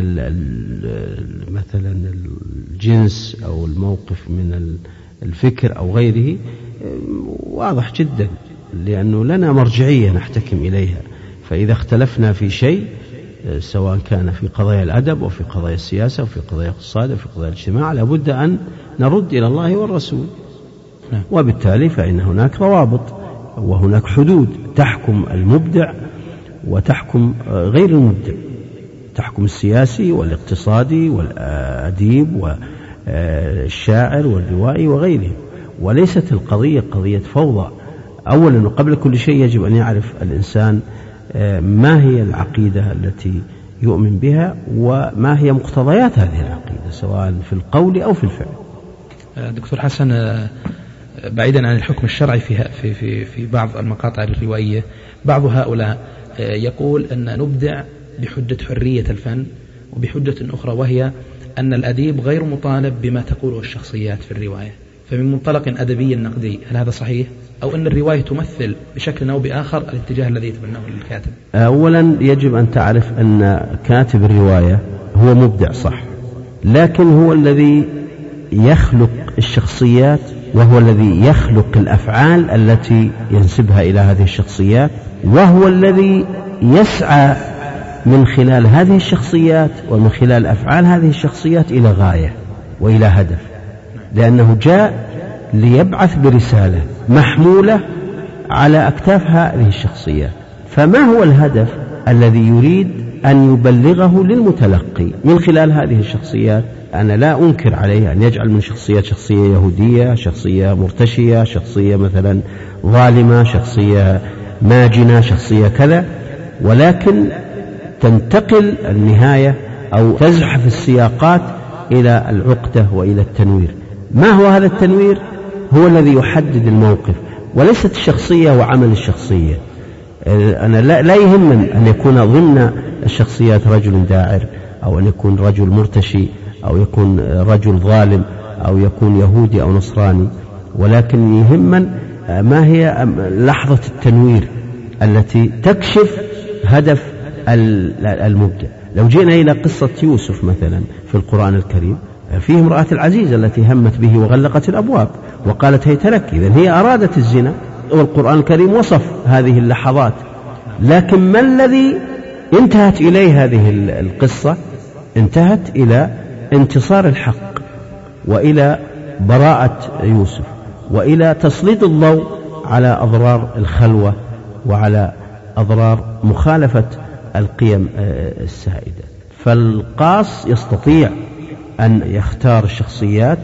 مثلا الجنس أو الموقف من الفكر أو غيره واضح جدا، لأنه لنا مرجعية نحتكم إليها. فإذا اختلفنا في شيء، سواء كان في قضايا الأدب أو في قضايا السياسة أو في قضايا الاقتصاد أو في قضايا الاجتماع، لابد أن نرد إلى الله والرسول. وبالتالي فإن هناك ضوابط وهناك حدود تحكم المبدع وتحكم غير المبدع، تحكم السياسي والاقتصادي والأديب والشاعر والروائي وغيره. وليست القضية قضية فوضى. أولا وقبل كل شيء يجب أن يعرف الإنسان ما هي العقيدة التي يؤمن بها وما هي مقتضيات هذه العقيدة، سواء في القول أو في الفعل. دكتور حسن، بعيدا عن الحكم الشرعي في بعض المقاطع الروائية، بعض هؤلاء يقول أن نبدع بحجة حرية الفن، وبحجة أخرى وهي أن الأديب غير مطالب بما تقوله الشخصيات في الرواية. فمن منطلق أدبي نقدي، هل هذا صحيح؟ أو أن الرواية تمثل بشكل أو بآخر الاتجاه الذي يتبناه الكاتب؟ أولا يجب أن تعرف أن كاتب الرواية هو مبدع صح، لكن هو الذي يخلق الشخصيات، وهو الذي يخلق الأفعال التي ينسبها إلى هذه الشخصيات، وهو الذي يسعى من خلال هذه الشخصيات ومن خلال أفعال هذه الشخصيات إلى غاية وإلى هدف، لأنه جاء ليبعث برسالة محمولة على أكتاف هذه الشخصيات. فما هو الهدف الذي يريد أن يبلغه للمتلقي من خلال هذه الشخصيات؟ أنا لا أنكر عليه أن يجعل من شخصية يهودية، شخصية مرتشية، شخصية مثلا ظالمة، شخصية ماجنة، شخصية كذا، ولكن تنتقل النهاية أو تزحف السياقات إلى العقدة وإلى التنوير. ما هو هذا التنوير؟ هو الذي يحدد الموقف، وليست الشخصية وعمل الشخصية. أنا لا يهمني أن يكون ضمن الشخصيات رجل داعر، أو أن يكون رجل مرتشي، أو يكون رجل ظالم، أو يكون يهودي أو نصراني، ولكن يهمن ما هي لحظة التنوير التي تكشف هدف المبدع. لو جئنا إلى قصة يوسف مثلا في القرآن الكريم، فيه امرأة العزيز التي همت به وغلقت الأبواب وقالت هيت لك، إذن هي أرادت الزنا، والقرآن الكريم وصف هذه اللحظات. لكن ما الذي انتهت إليه هذه القصة؟ انتهت إلى انتصار الحق، وإلى براءة يوسف، وإلى تسليط الضوء على أضرار الخلوة وعلى أضرار مخالفة القيم السائدة. فالقاص يستطيع أن يختار الشخصيات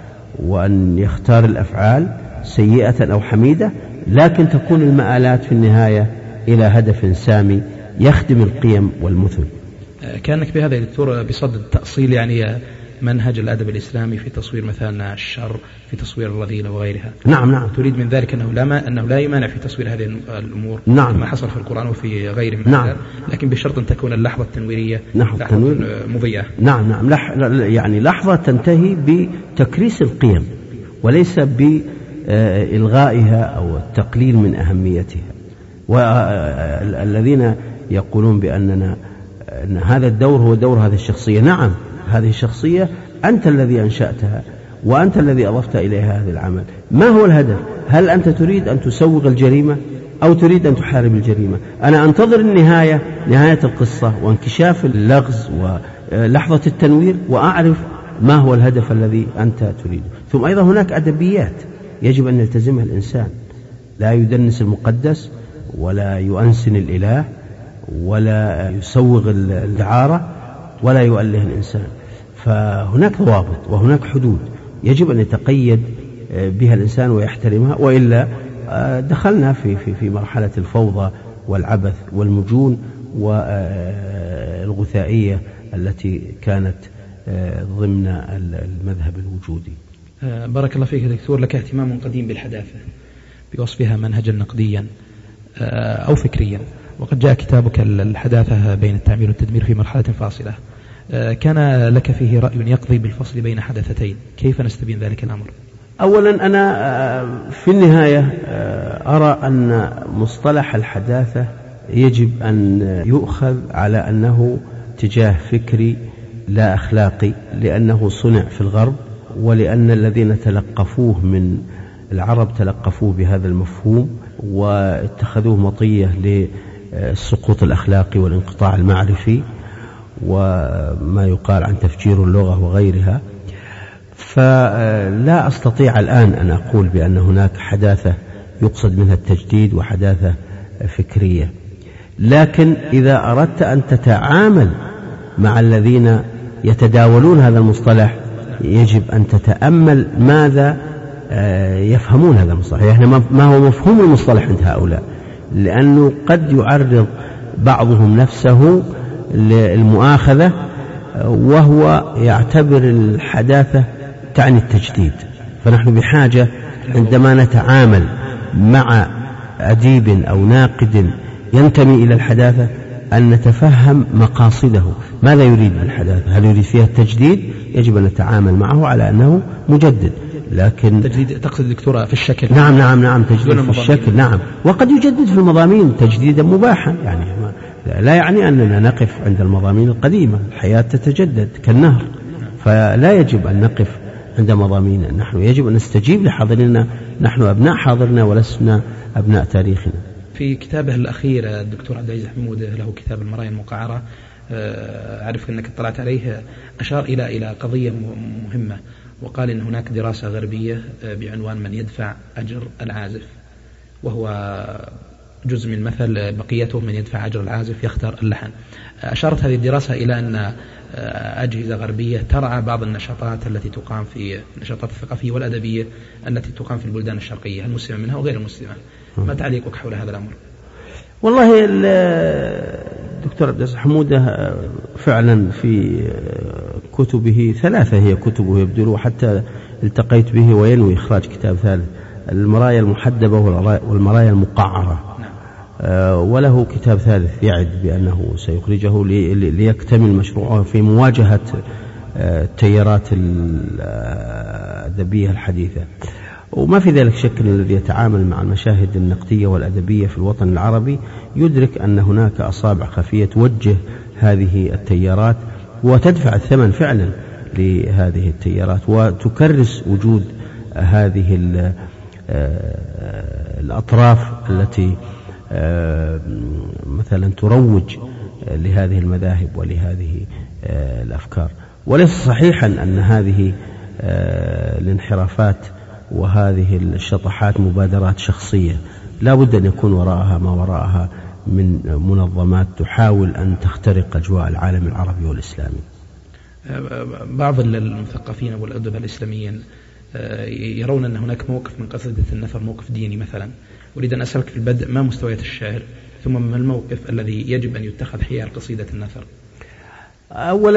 وأن يختار الأفعال سيئة أو حميدة، لكن تكون المآلات في النهاية إلى هدف سامي يخدم القيم والمثل. كأنك بهذا يا دكتور بصدد تأصيل يعني منهج الأدب الإسلامي في تصوير مثلا الشر، في تصوير الرذيلة وغيرها. نعم. تريد من ذلك أنه لا يمانع في تصوير هذه الأمور، نعم، ما حصل في القرآن وفي غيره من نعم، لكن بشرط أن تكون اللحظة التنويرية لحظة مضيئة. نعم، يعني لحظة تنتهي بتكريس القيم وليس بإلغائها أو التقليل من أهميتها. والذين يقولون بأن هذا الدور هو دور هذه الشخصية، نعم، هذه الشخصية أنت الذي أنشأتها وأنت الذي أضفت إليها هذا العمل. ما هو الهدف؟ هل أنت تريد أن تسوغ الجريمة أو تريد أن تحارب الجريمة؟ أنا أنتظر نهاية القصة وانكشاف اللغز ولحظة التنوير، وأعرف ما هو الهدف الذي أنت تريده. ثم أيضا هناك أدبيات يجب أن يلتزمها الإنسان، لا يدنس المقدس ولا يؤنسن الإله ولا يسوغ الدعارة ولا يؤله الإنسان. فهناك ضوابط وهناك حدود يجب أن يتقيد بها الإنسان ويحترمها، وإلا دخلنا في مرحلة الفوضى والعبث والمجون والغثائية التي كانت ضمن المذهب الوجودي. بارك الله فيك يا دكتور. لك اهتمام قديم بالحداثة بوصفها منهجا نقديا أو فكريا، وقد جاء كتابك الحداثة بين التعمير والتدمير في مرحلة فاصلة. كان لك فيه رأي يقضي بالفصل بين حدثتين، كيف نستبين ذلك الأمر؟ أولا أنا في النهاية أرى أن مصطلح الحداثة يجب أن يؤخذ على أنه اتجاه فكري لا أخلاقي، لأنه صنع في الغرب، ولأن الذين تلقفوه من العرب تلقفوه بهذا المفهوم واتخذوه مطية للسقوط الأخلاقي والانقطاع المعرفي وما يقال عن تفجير اللغة وغيرها. فلا أستطيع الآن أن أقول بأن هناك حداثة يقصد منها التجديد وحداثة فكرية، لكن إذا أردت أن تتعامل مع الذين يتداولون هذا المصطلح يجب أن تتأمل ماذا يفهمون هذا المصطلح، يعني ما هو مفهوم المصطلح عند هؤلاء، لأنه قد يعرض بعضهم نفسه للمؤاخذة وهو يعتبر الحداثة تعني التجديد. فنحن بحاجة عندما نتعامل مع أديب أو ناقد ينتمي إلى الحداثة أن نتفهم مقاصده، ماذا يريد بالحداثة؟ هل يريد فيها التجديد؟ يجب أن نتعامل معه على أنه مجدد. لكن تجديد تقصد دكتورة في الشكل؟ نعم تجديد في الشكل، نعم، وقد يجدد في المضامين تجديدا مباحا، يعني لا يعني أننا نقف عند المضامين القديمة، الحياة تتجدد كالنهر، فلا يجب أن نقف عند مضامين. نحن يجب أن نستجيب لحاضرنا، نحن أبناء حاضرنا ولسنا أبناء تاريخنا. في كتابه الأخير الدكتور عبد العزيز حمود له كتاب المرايا المقعرة، أعرف أنك اطلعت عليه، أشار إلى قضية مهمة وقال إن هناك دراسة غربية بعنوان من يدفع أجر العازف، وهو جزء من مثل بقيته من يدفع أجر العازف يختار اللحن. أشارت هذه الدراسة إلى أن أجهزة غربية ترعى بعض النشاطات التي تقام في النشاطات الثقافية والأدبية التي تقام في البلدان الشرقية المسلمة منها وغير المسلمة. ما تعليقك حول هذا الأمر؟ والله الدكتور عبد العزيز حمودة فعلا في كتبه 3 هي كتبه يبدو، وحتى التقيت به وينوي إخراج كتاب ثالث، المرايا المحدبة والمرايا المقعرة، وله كتاب ثالث يعد بأنه سيخرجه ليكتمل مشروعه في مواجهة التيارات الأدبية الحديثة. وما في ذلك شك أن الذي يتعامل مع المشاهد النقدية والأدبية في الوطن العربي يدرك أن هناك أصابع خفية توجه هذه التيارات وتدفع الثمن فعلا لهذه التيارات وتكرس وجود هذه الأطراف التي مثلا تروج لهذه المذاهب ولهذه الأفكار. وليس صحيحا أن هذه الانحرافات وهذه الشطحات مبادرات شخصية، لا بد أن يكون وراءها ما وراءها من منظمات تحاول أن تخترق أجواء العالم العربي والإسلامي. بعض المثقفين والأدباء الإسلاميين يرون أن هناك موقف من قصيدة النثر موقف ديني مثلا. أريد أن أسألك في البدء ما مستويات الشعر، ثم ما الموقف الذي يجب أن يتخذ حيال قصيدة النثر؟ أولا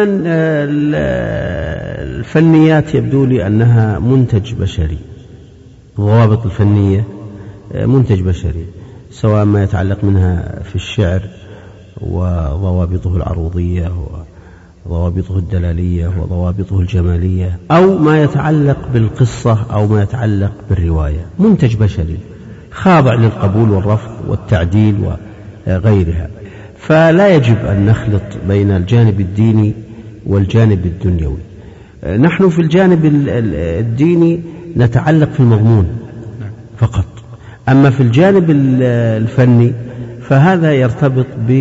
الفنيات يبدو لي أنها منتج بشري، الضوابط الفنية منتج بشري، سواء ما يتعلق منها في الشعر وضوابطه العروضية وضوابطه الدلالية وضوابطه الجمالية، أو ما يتعلق بالقصة أو ما يتعلق بالرواية، منتج بشري خاضع للقبول والرفض والتعديل وغيرها. فلا يجب أن نخلط بين الجانب الديني والجانب الدنيوي. نحن في الجانب الديني نتعلق في المضمون فقط، أما في الجانب الفني فهذا يرتبط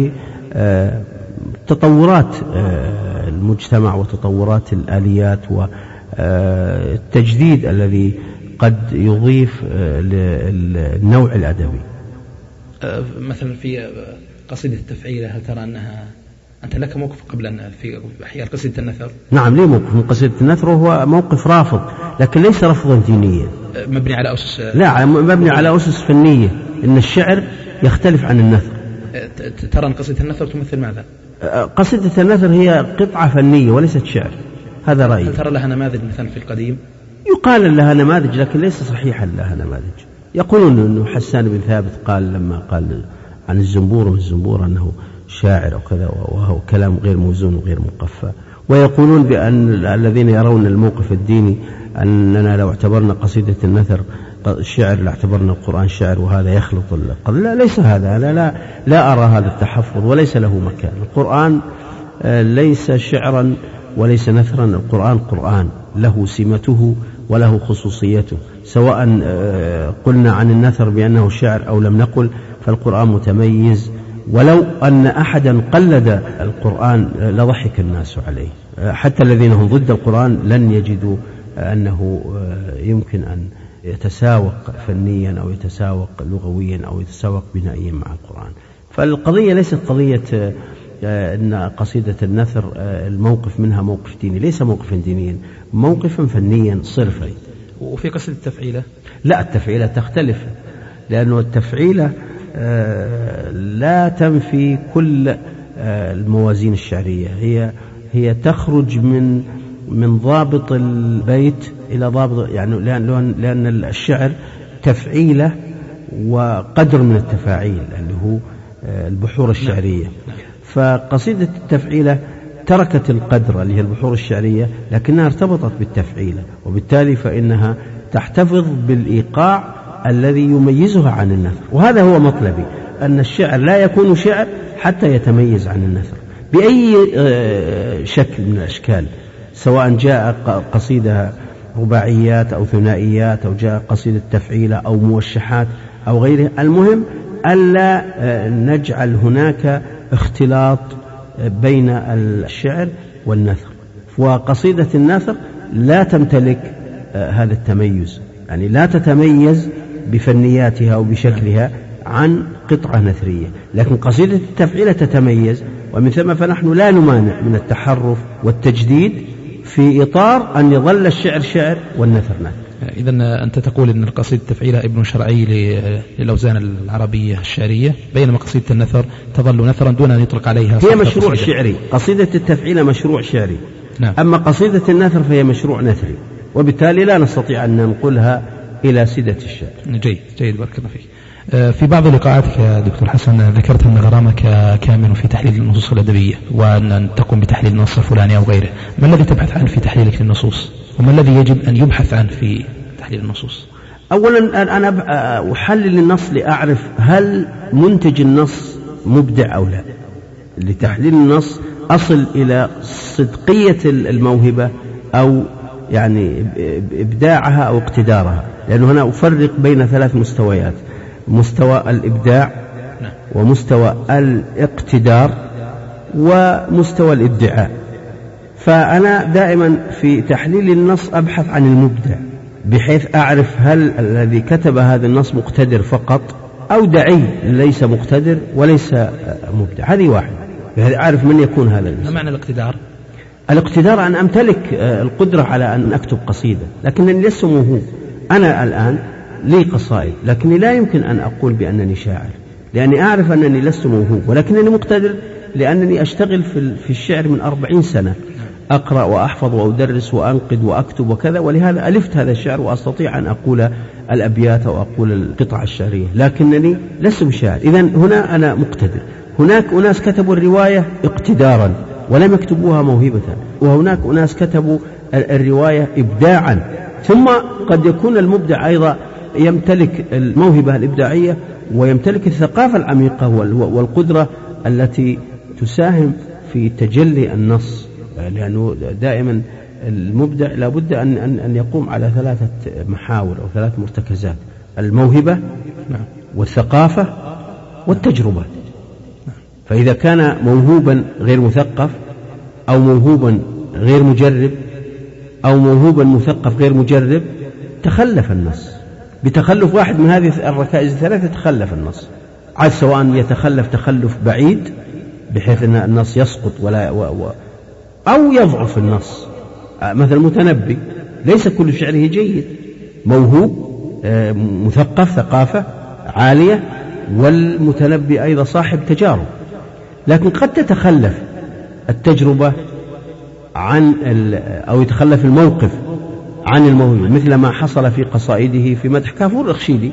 بتطورات المجتمع وتطورات الآليات والتجديد الذي قد يضيف للنوع الأدبي. مثلا في قصيدة التفعيلة، هل ترى أنها أنت لك موقف قبل أن في أحياء قصيدة النثر؟ نعم، لي موقف من قصيدة النثر، وهو موقف رافض، لكن ليس رفضا دينيا، مبني على أسس، لا، مبني على أسس فنية، إن الشعر يختلف عن النثر. ترى أن قصيدة النثر تمثل ماذا؟ قصيدة النثر هي قطعة فنية وليست شعر، هذا رأيي. هل ترى لها نماذج مثلا في القديم؟ يقال لها نماذج لكن ليس صحيحا لها نماذج. يقولون أنه حسان بن ثابت قال لما قال عن الزنبور أنه شاعر أو كذا، وهو كلام غير موزون وغير مقفى. ويقولون بأن الذين يرون الموقف الديني أننا لو اعتبرنا قصيدة النثر الشعر لاعتبرنا القرآن شعر وهذا يخلط القضية. لا، ليس هذا، أنا لا أرى هذا التحفظ وليس له مكان. القرآن ليس شعرا وليس نثرا، القرآن قرآن له سمته وله خصوصيته، سواء قلنا عن النثر بأنه شعر أو لم نقل، فالقرآن متميز، ولو أن أحدا قلد القرآن لضحك الناس عليه، حتى الذين هم ضد القرآن لن يجدوا أنه يمكن أن يتساوق فنيا أو يتساوق لغويا أو يتساوق بنائيا مع القرآن. فالقضية ليست قضية أن قصيدة النثر الموقف منها موقف ديني، ليس موقفا دينيا، موقفا فنيا صرفا. وفي قصيدة التفعيلة لا، التفعيلة تختلف، لأنه التفعيلة لا تنفي كل الموازين الشعرية، هي تخرج من ضابط البيت إلى ضابط، يعني لأن الشعر تفعيلة وقدر من التفاعيل اللي هو البحور الشعرية. فقصيدة التفعيلة تركت القدر اللي هي البحور الشعرية لكنها ارتبطت بالتفعيلة، وبالتالي فإنها تحتفظ بالإيقاع الذي يميزها عن النثر. وهذا هو مطلبي، أن الشعر لا يكون شعر حتى يتميز عن النثر بأي شكل من الأشكال، سواء جاء قصيدة رباعيات أو ثنائيات أو جاء قصيدة تفعيلة أو موشحات أو غيره. المهم ألا نجعل هناك اختلاط بين الشعر والنثر. وقصيدة النثر لا تمتلك هذا التميز، يعني لا تتميز بفنياتها وبشكلها عن قطعة نثرية، لكن قصيدة التفعيلة تتميز، ومن ثم فنحن لا نمانع من التحرف والتجديد في إطار أن يظل الشعر شعر والنثر نثر. إذن أنت تقول أن القصيدة التفعيلة ابن شرعي للأوزان العربية الشعرية، بينما قصيدة النثر تظل نثرا دون أن يطلق عليها. هي مشروع شعري، قصيدة التفعيلة مشروع شعري، نعم. أما قصيدة النثر فهي مشروع نثري، وبالتالي لا نستطيع أن ننقلها إلى سدة الشعر. جيد بارك الله فيك. في بعض لقاءاتك يا دكتور حسن ذكرت أن غرامك كامل في تحليل النصوص الأدبية، وأن تقوم بتحليل النص الفلاني أو غيره. ما الذي تبحث عنه في تحليلك للنصوص، وما الذي يجب أن يبحث عنه في تحليل النصوص؟ أولا أنا أحلل النص لأعرف هل منتج النص مبدع أو لا. لتحليل النص أصل إلى صدقية الموهبة أو يعني إبداعها أو اقتدارها، لأنه هنا أفرق بين 3 مستويات: مستوى الإبداع، ومستوى الاقتدار، ومستوى الادعاء. فأنا دائما في تحليل النص أبحث عن المبدع، بحيث أعرف هل الذي كتب هذا النص مقتدر فقط أو دعي ليس مقتدر وليس مبدع. هذه واحد، أعرف من يكون هذا النص. ما معنى الاقتدار؟ الاقتدار أن أمتلك القدرة على أن أكتب قصيدة، لكنني لست موهوب. أنا الآن لي قصائد، لكني لا يمكن أن أقول بأنني شاعر، لأني أعرف أنني لست موهوب، ولكنني مقتدر لأنني أشتغل في الشعر من 40 سنة، أقرأ وأحفظ وأدرس وأنقد وأكتب وكذا، ولهذا ألفت هذا الشعر وأستطيع أن أقول الأبيات أو أقول القطع الشعرية، لكنني لست بشاعر. إذن هنا أنا مقتدر. هناك أناس كتبوا الرواية اقتدارا ولم يكتبوها موهبة، وهناك أناس كتبوا الرواية إبداعا. ثم قد يكون المبدع أيضا يمتلك الموهبة الإبداعية ويمتلك الثقافة العميقة والقدرة التي تساهم في تجلي النص، لأنه دائما المبدع لابد أن يقوم على 3 محاور أو 3 مرتكزات: الموهبة والثقافة والتجربة. فإذا كان موهوبا غير مثقف، أو موهوبا غير مجرب، أو موهوبا مثقف غير مجرب، تخلف النص. بتخلف واحد من هذه الركائز ال3 يتخلف النص، عاد سواء يتخلف تخلف بعيد بحيث أن النص يسقط أو يضعف النص. مثل المتنبي ليس كل شعره جيد، موهوب مثقف ثقافة عالية، والمتنبي أيضا صاحب تجارب، لكن قد تتخلف التجربة أو يتخلف الموقف عن الموهبة، مثل ما حصل في قصائده في مدح كافور الرخشيدي.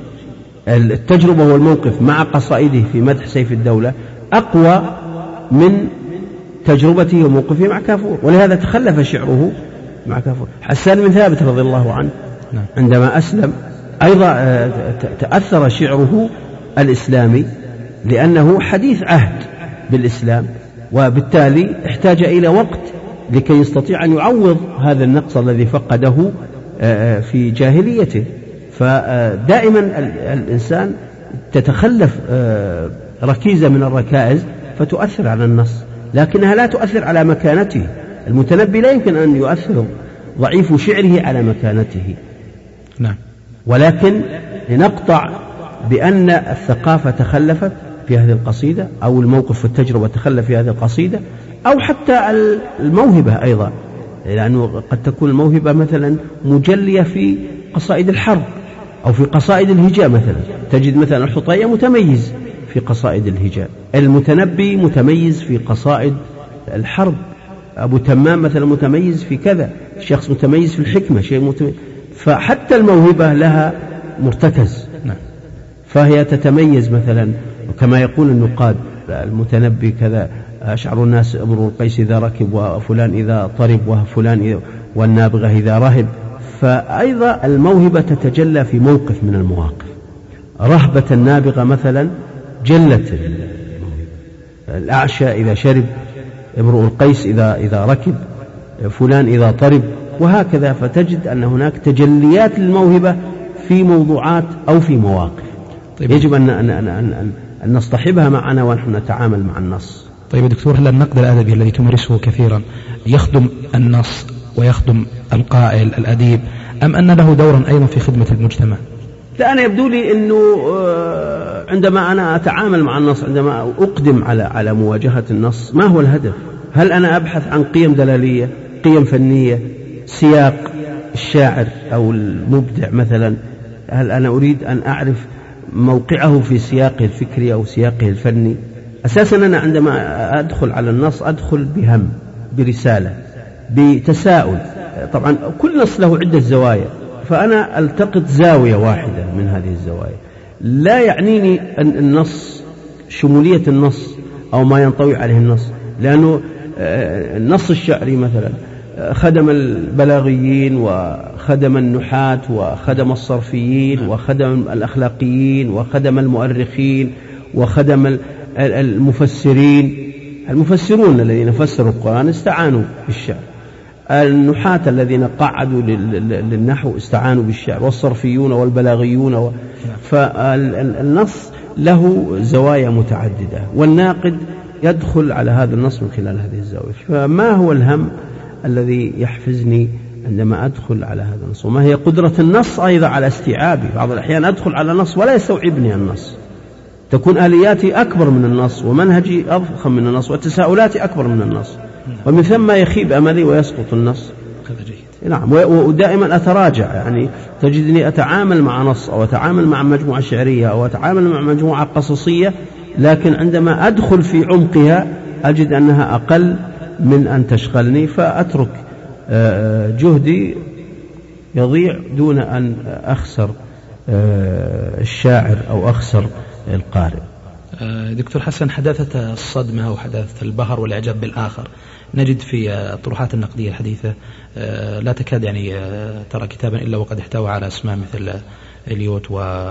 التجربة والموقف مع قصائده في مدح سيف الدولة أقوى من تجربته وموقفه مع كافور، ولهذا تخلف شعره مع كافور. حسان بن ثابت رضي الله عنه عندما أسلم أيضا تأثر شعره الإسلامي لأنه حديث عهد بالإسلام، وبالتالي احتاج إلى وقت لكي يستطيع أن يعوض هذا النقص الذي فقده في جاهليته. فدائما الإنسان تتخلف ركيزة من الركائز فتؤثر على النص، لكنها لا تؤثر على مكانته. المتنبي لا يمكن أن يؤثر ضعيف شعره على مكانته. نعم. ولكن نقطع بأن الثقافة تخلفت في هذه القصيدة، أو الموقف والتجربة تخلف في هذه القصيدة، أو حتى الموهبة أيضا، لأنه قد تكون الموهبة مثلا مجلية في قصائد الحرب أو في قصائد الهجاء. مثلا تجد مثلا الحطية متميز في قصائد الهجاء، المتنبي متميز في قصائد الحرب، أبو تمام مثلا متميز في كذا، شخص متميز في الحكمة، شيء متميز. فحتى الموهبة لها مرتكز، فهي تتميز مثلا، وكما يقول النقاد المتنبي كذا: أشعر الناس امرؤ القيس إذا ركب، وفلان إذا طرب، وفلان والنابغة إذا رهب. فأيضا الموهبة تتجلى في موقف من المواقف. رهبة النابغة مثلا جلت الموهبة، الأعشى إذا شرب، امرؤ القيس إذا ركب، فلان إذا طرب، وهكذا. فتجد أن هناك تجليات للموهبة في موضوعات أو في مواقف. طيب، يجب أن نصطحبها معنا ونحن نتعامل مع النص. طيب دكتور، هل النقد الأدبي الذي تمارسه كثيرا يخدم النص ويخدم القائل الأديب، أم أن له دورا أيضا في خدمة المجتمع؟ لا، أنا يبدو لي أنه عندما أنا أتعامل مع النص، عندما أقدم على مواجهة النص، ما هو الهدف؟ هل أنا أبحث عن قيم دلالية، قيم فنية، سياق الشاعر أو المبدع مثلا؟ هل أنا أريد أن أعرف موقعه في سياقه الفكري أو سياقه الفني؟ أساسا أنا عندما أدخل على النص أدخل بهم، برسالة، بتساؤل. طبعا كل نص له عدة زوايا، فأنا ألتقط زاوية واحدة من هذه الزوايا. لا يعنيني أن النص، شمولية النص أو ما ينطوي عليه النص، لأنه النص الشعري مثلا خدم البلاغيين وخدم النحاة وخدم الصرفيين وخدم الأخلاقيين وخدم المؤرخين وخدم المفسرون الذين فسروا القرآن استعانوا بالشعر، النحاة الذين قعدوا للنحو استعانوا بالشعر، والصرفيون والبلاغيون فالنص له زوايا متعددة، والناقد يدخل على هذا النص من خلال هذه الزاوية. فما هو الهم الذي يحفزني عندما أدخل على هذا النص؟ وما هي قدرة النص أيضا على استيعابي؟ بعض الأحيان أدخل على النص ولا يستوعبني النص، تكون آلياتي أكبر من النص، ومنهجي أضخم من النص، وتساؤلاتي أكبر من النص، ومن ثم يخيب أملي ويسقط النص. نعم. ودائما أتراجع، يعني تجدني أتعامل مع نص أو أتعامل مع مجموعة شعرية أو أتعامل مع مجموعة قصصية، لكن عندما أدخل في عمقها أجد أنها أقل من أن تشغلني، فأترك جهدي يضيع دون أن أخسر الشاعر أو أخسر القارئ. دكتور حسن، حداثة الصدمة وحداثة البهر والإعجاب بالآخر نجد في الطروحات النقدية الحديثة لا تكاد يعني ترى كتابا إلا وقد احتوى على أسماء مثل إليوت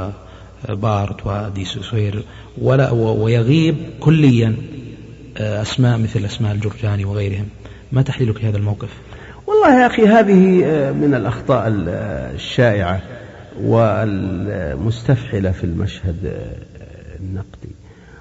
وبارت ودي سوير، ويغيب كليا أسماء مثل أسماء الجرجاني وغيرهم. ما تحليلك هذا الموقف؟ والله يا أخي، هذه من الأخطاء الشائعة والمستفحلة في المشهد النقدي،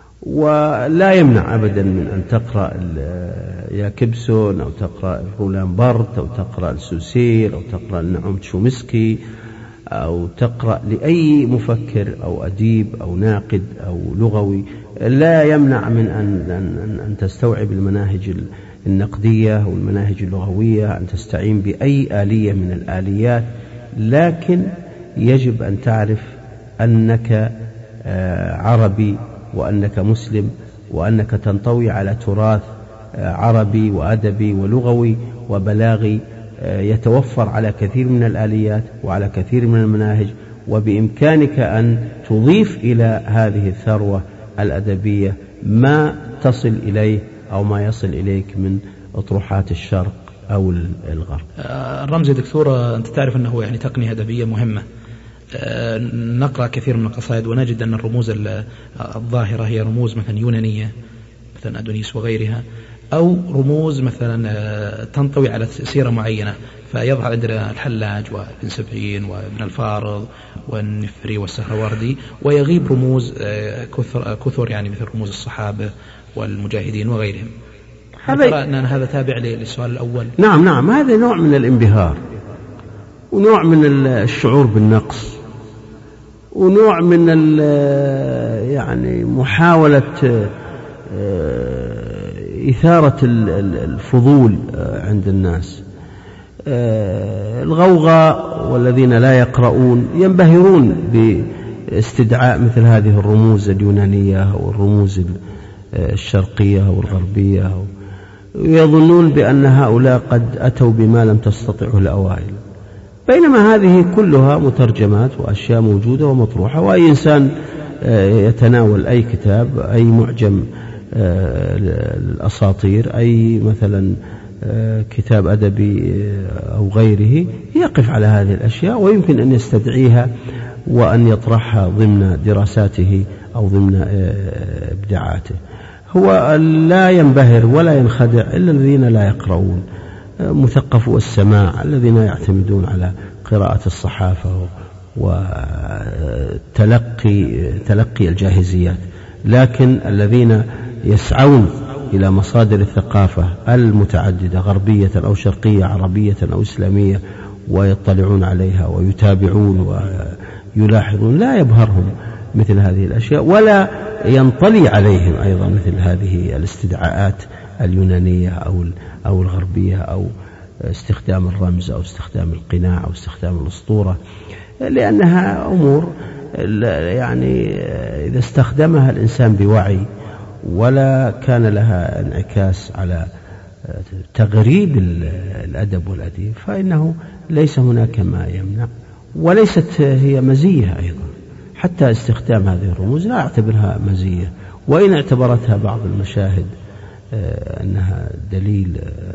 ولا يمنع أبدا من أن تقرأ يا كيبسون أو تقرأ رولان بارت أو تقرأ السوسير أو تقرأ نعوم تشومسكي أو تقرأ لأي مفكر أو أديب أو ناقد أو لغوي. لا يمنع من أن تستوعب المناهج النقدية والمناهج اللغوية، أن تستعين بأي آلية من الآليات، لكن يجب أن تعرف أنك عربي وأنك مسلم وأنك تنطوي على تراث عربي وأدبي ولغوي وبلاغي يتوفر على كثير من الآليات وعلى كثير من المناهج، وبإمكانك أن تضيف إلى هذه الثروة الأدبية ما تصل إليه أو ما يصل إليك من أطروحات الشرق أو الغرب. الرمز يا دكتور، أنت تعرف أنه يعني تقنية أدبية مهمة. نقرأ كثير من القصائد ونجد أن الرموز الظاهرة هي رموز مثلا يونانية، مثلا أدونيس وغيرها، أو رموز مثلا تنطوي على سيرة معينة، فيظهر عندنا الحلاج وابن سبعين وابن الفارض والنفري والسهروردي، ويغيب رموز كثر يعني مثل رموز الصحابة والمجاهدين وغيرهم. ترى أن هذا تابع للسؤال الأول. نعم، هذا نوع من الانبهار، ونوع من الشعور بالنقص، ونوع من يعني محاولة إثارة الفضول عند الناس. الغوغاء والذين لا يقرؤون ينبهرون باستدعاء مثل هذه الرموز اليونانية والرموز الشرقية والغربية، ويظنون بأن هؤلاء قد أتوا بما لم تستطعه الأوائل، بينما هذه كلها مترجمات وأشياء موجودة ومطروحة. وأي إنسان يتناول أي كتاب، أي معجم الأساطير، أي مثلا كتاب أدبي أو غيره، يقف على هذه الأشياء ويمكن أن يستدعيها وأن يطرحها ضمن دراساته أو ضمن إبداعاته. هو لا ينبهر ولا ينخدع إلا الذين لا يقرؤون، مثقفو السماع الذين يعتمدون على قراءة الصحافة وتلقي الجاهزيات. لكن الذين يسعون إلى مصادر الثقافة المتعددة، غربية أو شرقية، عربية أو إسلامية، ويطلعون عليها ويتابعون ويلاحظون، لا يبهرهم مثل هذه الأشياء، ولا ينطلي عليهم أيضا مثل هذه الاستدعاءات اليونانية أو الغربية، أو استخدام الرمز أو استخدام القناع أو استخدام الأسطورة، لأنها أمور يعني إذا استخدمها الإنسان بوعي ولا كان لها انعكاس على تغريب الأدب والأديب، فإنه ليس هناك ما يمنع، وليست هي مزية أيضا. حتى استخدام هذه الرموز لا أعتبرها مزية، وإن اعتبرتها بعض المشاهد أنها دليل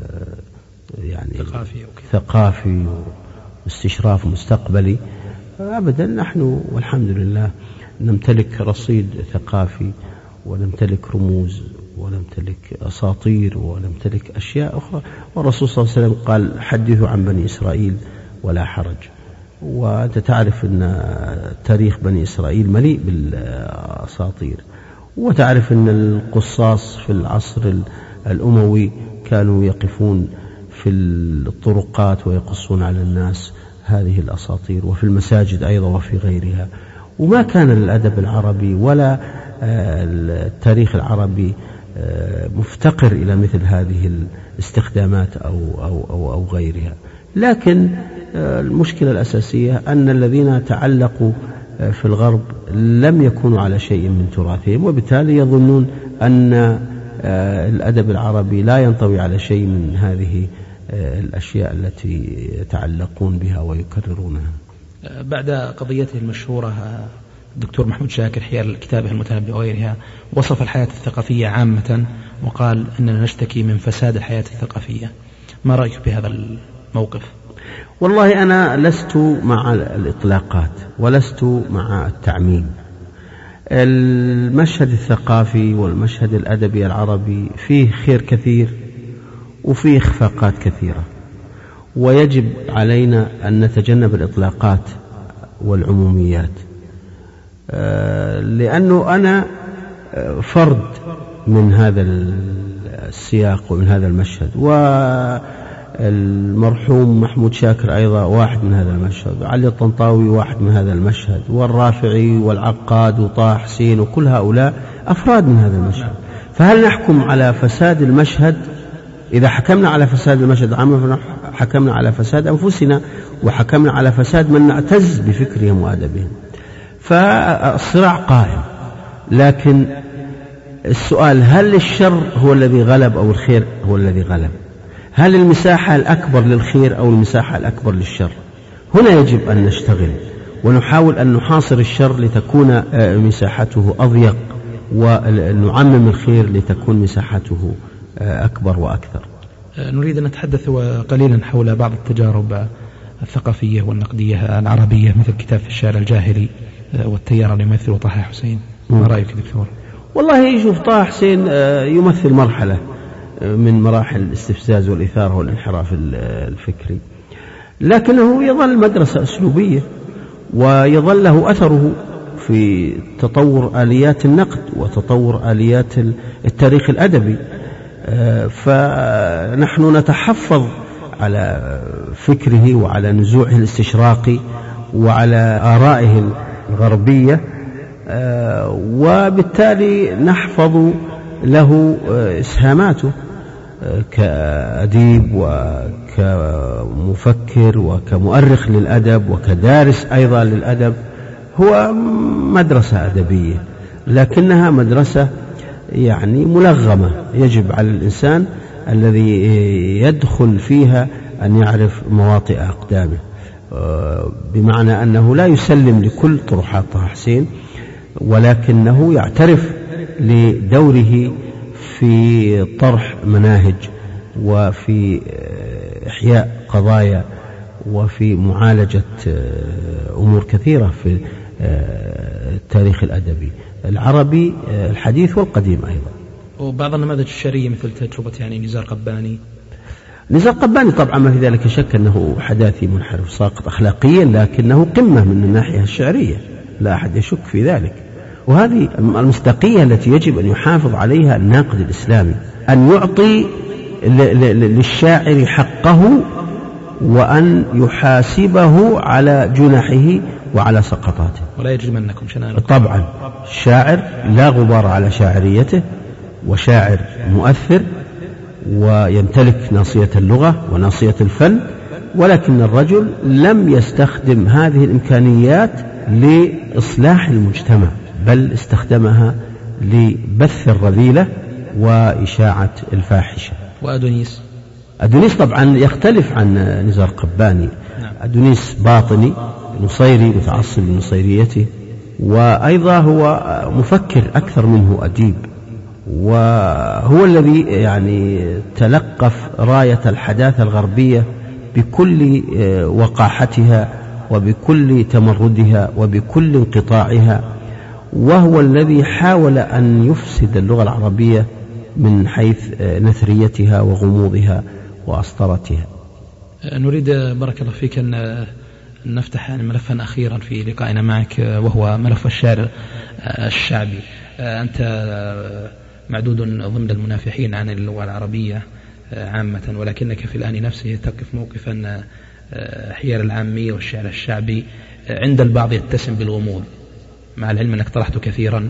يعني ثقافي واستشراف مستقبلي، أبدا. نحن والحمد لله نمتلك رصيد ثقافي، ونمتلك رموز، ونمتلك أساطير، ونمتلك أشياء أخرى. والرسول صلى الله عليه وسلم قال: حدثوا عن بني إسرائيل ولا حرج. وأنت تعرف أن تاريخ بني إسرائيل مليء بالأساطير، وتعرف أن القصاص في العصر الأموي كانوا يقفون في الطرقات ويقصون على الناس هذه الأساطير، وفي المساجد أيضا وفي غيرها. وما كان للأدب العربي ولا التاريخ العربي مفتقر إلى مثل هذه الاستخدامات أو غيرها. لكن المشكلة الأساسية أن الذين تعلقوا في الغرب لم يكونوا على شيء من تراثهم، وبالتالي يظنون أن الأدب العربي لا ينطوي على شيء من هذه الأشياء التي يتعلقون بها ويكررونها. بعد قضيته المشهورة الدكتور محمود شاكر حيال كتابه المتنبي وغيرها وصف الحياة الثقافية عامة، وقال أننا نشتكي من فساد الحياة الثقافية. ما رأيك بهذا الموقف؟ والله أنا لست مع الإطلاقات ولست مع التعميم. المشهد الثقافي والمشهد الأدبي العربي فيه خير كثير وفيه إخفاقات كثيرة، ويجب علينا أن نتجنب الإطلاقات والعموميات، لأنه أنا فرد من هذا السياق ومن هذا المشهد، والمرحوم محمود شاكر أيضا واحد من هذا المشهد، علي الطنطاوي واحد من هذا المشهد، والرافعي والعقاد وطه حسين، وكل هؤلاء أفراد من هذا المشهد. فهل نحكم على فساد المشهد؟ إذا حكمنا على فساد المشهد عامة حكمنا على فساد أنفسنا، وحكمنا على فساد من نعتز بفكرهم وأدبهم. فالصراع قائم، لكن السؤال: هل الشر هو الذي غلب أو الخير هو الذي غلب؟ هل المساحة الأكبر للخير أو المساحة الأكبر للشر؟ هنا يجب أن نشتغل ونحاول أن نحاصر الشر لتكون مساحته أضيق، ونعمم الخير لتكون مساحته أكبر وأكثر. نريد أن نتحدث قليلا حول بعض التجارب الثقافية والنقدية العربية، مثل كتاب في الشعر الجاهلي والتيار اللي يمثل طه حسين. ما رأيك دكتور؟ والله يشوف طه حسين يمثل مرحلة من مراحل الاستفزاز والإثارة والانحراف الفكري، لكنه يظل مدرسة أسلوبية ويظل له أثره في تطور آليات النقد وتطور آليات التاريخ الأدبي. فنحن نتحفظ على فكره وعلى نزوعه الاستشراقي وعلى آرائه الغربية، وبالتالي نحفظ له إسهاماته كأديب وكمفكر وكمؤرخ للأدب وكدارس أيضا للأدب. هو مدرسة أدبية لكنها مدرسة يعني ملغمة، يجب على الإنسان الذي يدخل فيها أن يعرف مواطئ أقدامه، بمعنى أنه لا يسلم لكل طروحات طه حسين، ولكنه يعترف لدوره في طرح مناهج وفي إحياء قضايا وفي معالجة أمور كثيرة في التاريخ الأدبي العربي الحديث والقديم أيضا. وبعض النماذج الشعرية مثل تجربة نزار قباني. نزار قباني طبعا ما في ذلك شك أنه حداثي منحرف ساقط أخلاقيا، لكنه قمة من الناحية الشعرية، لا أحد يشك في ذلك. وهذه المصداقية التي يجب أن يحافظ عليها الناقد الإسلامي، أن يعطي للشاعر حقه وأن يحاسبه على جنحه وعلى سقطاته، ولا يجرمنكم شنآن. طبعا الشاعر لا غبار على شاعريته، وشاعر مؤثر ويمتلك ناصية اللغة وناصية الفن، ولكن الرجل لم يستخدم هذه الإمكانيات لإصلاح المجتمع، بل استخدمها لبث الرذيلة وإشاعة الفاحشة. وأدونيس طبعا يختلف عن نزار قباني. أدونيس باطني نصيري متعصب لنصيريته، وأيضا هو مفكر أكثر منه أديب، وهو الذي يعني تلقف راية الحداثة الغربية بكل وقاحتها وبكل تمردها وبكل انقطاعها، وهو الذي حاول أن يفسد اللغة العربية من حيث نثريتها وغموضها وأسطرتها. نريد بارك الله فيك أن نفتح ملفا أخيرا في لقائنا معك، وهو ملف الشعر الشعبي. أنت معدود ضمن المنافحين عن اللغة العربية عامة، ولكنك في الآن نفسه تقف موقفا حيال العامية والشعر الشعبي عند البعض يتسم بالغموض، مع العلم أنك طرحت كثيرا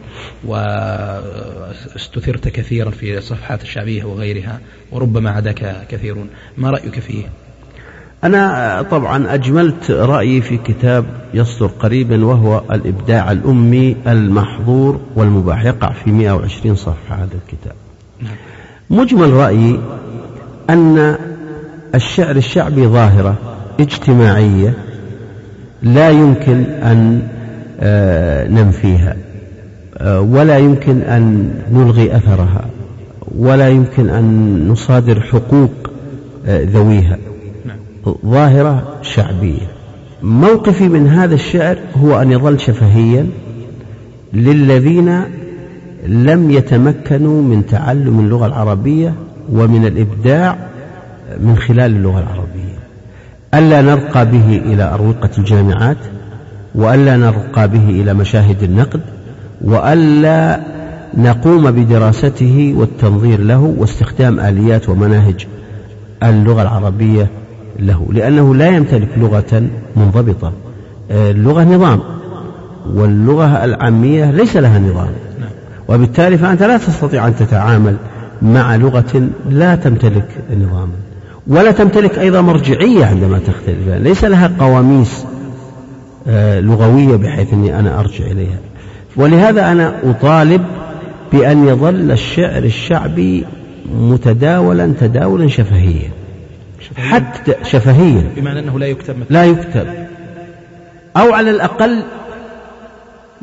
واستثرت كثيرا في الصفحات الشعبية وغيرها، وربما عداك كثيرون. ما رأيك فيه؟ أنا طبعا أجملت رأيي في كتاب يصدر قريبا، وهو الإبداع الأمي المحظور والمباح، يقع في 120 صفحة هذا الكتاب. مجمل رأيي أن الشعر الشعبي ظاهرة اجتماعية لا يمكن أن ننفيها، ولا يمكن أن نلغي أثرها، ولا يمكن أن نصادر حقوق ذويها. ظاهرة شعبية. موقفي من هذا الشعر هو أن يظل شفهيا للذين لم يتمكنوا من تعلم اللغة العربية ومن الإبداع من خلال اللغة العربية، ألا نرقى به إلى أروقة الجامعات، وألا نرقى به إلى مشاهد النقد، وألا نقوم بدراسته والتنظير له واستخدام آليات ومناهج اللغة العربية له، لأنه لا يمتلك لغة منضبطة. اللغة نظام، واللغة العامية ليس لها نظام، وبالتالي فأنت لا تستطيع أن تتعامل مع لغة لا تمتلك نظاما، ولا تمتلك أيضا مرجعية عندما تختلف، ليس لها قواميس لغوية بحيث أني أنا أرجع إليها. ولهذا أنا أطالب بأن يظل الشعر الشعبي متداولا تداولا شفهيا، حتى شفهيا، بمعنى أنه لا يكتب لا يكتب، أو على الأقل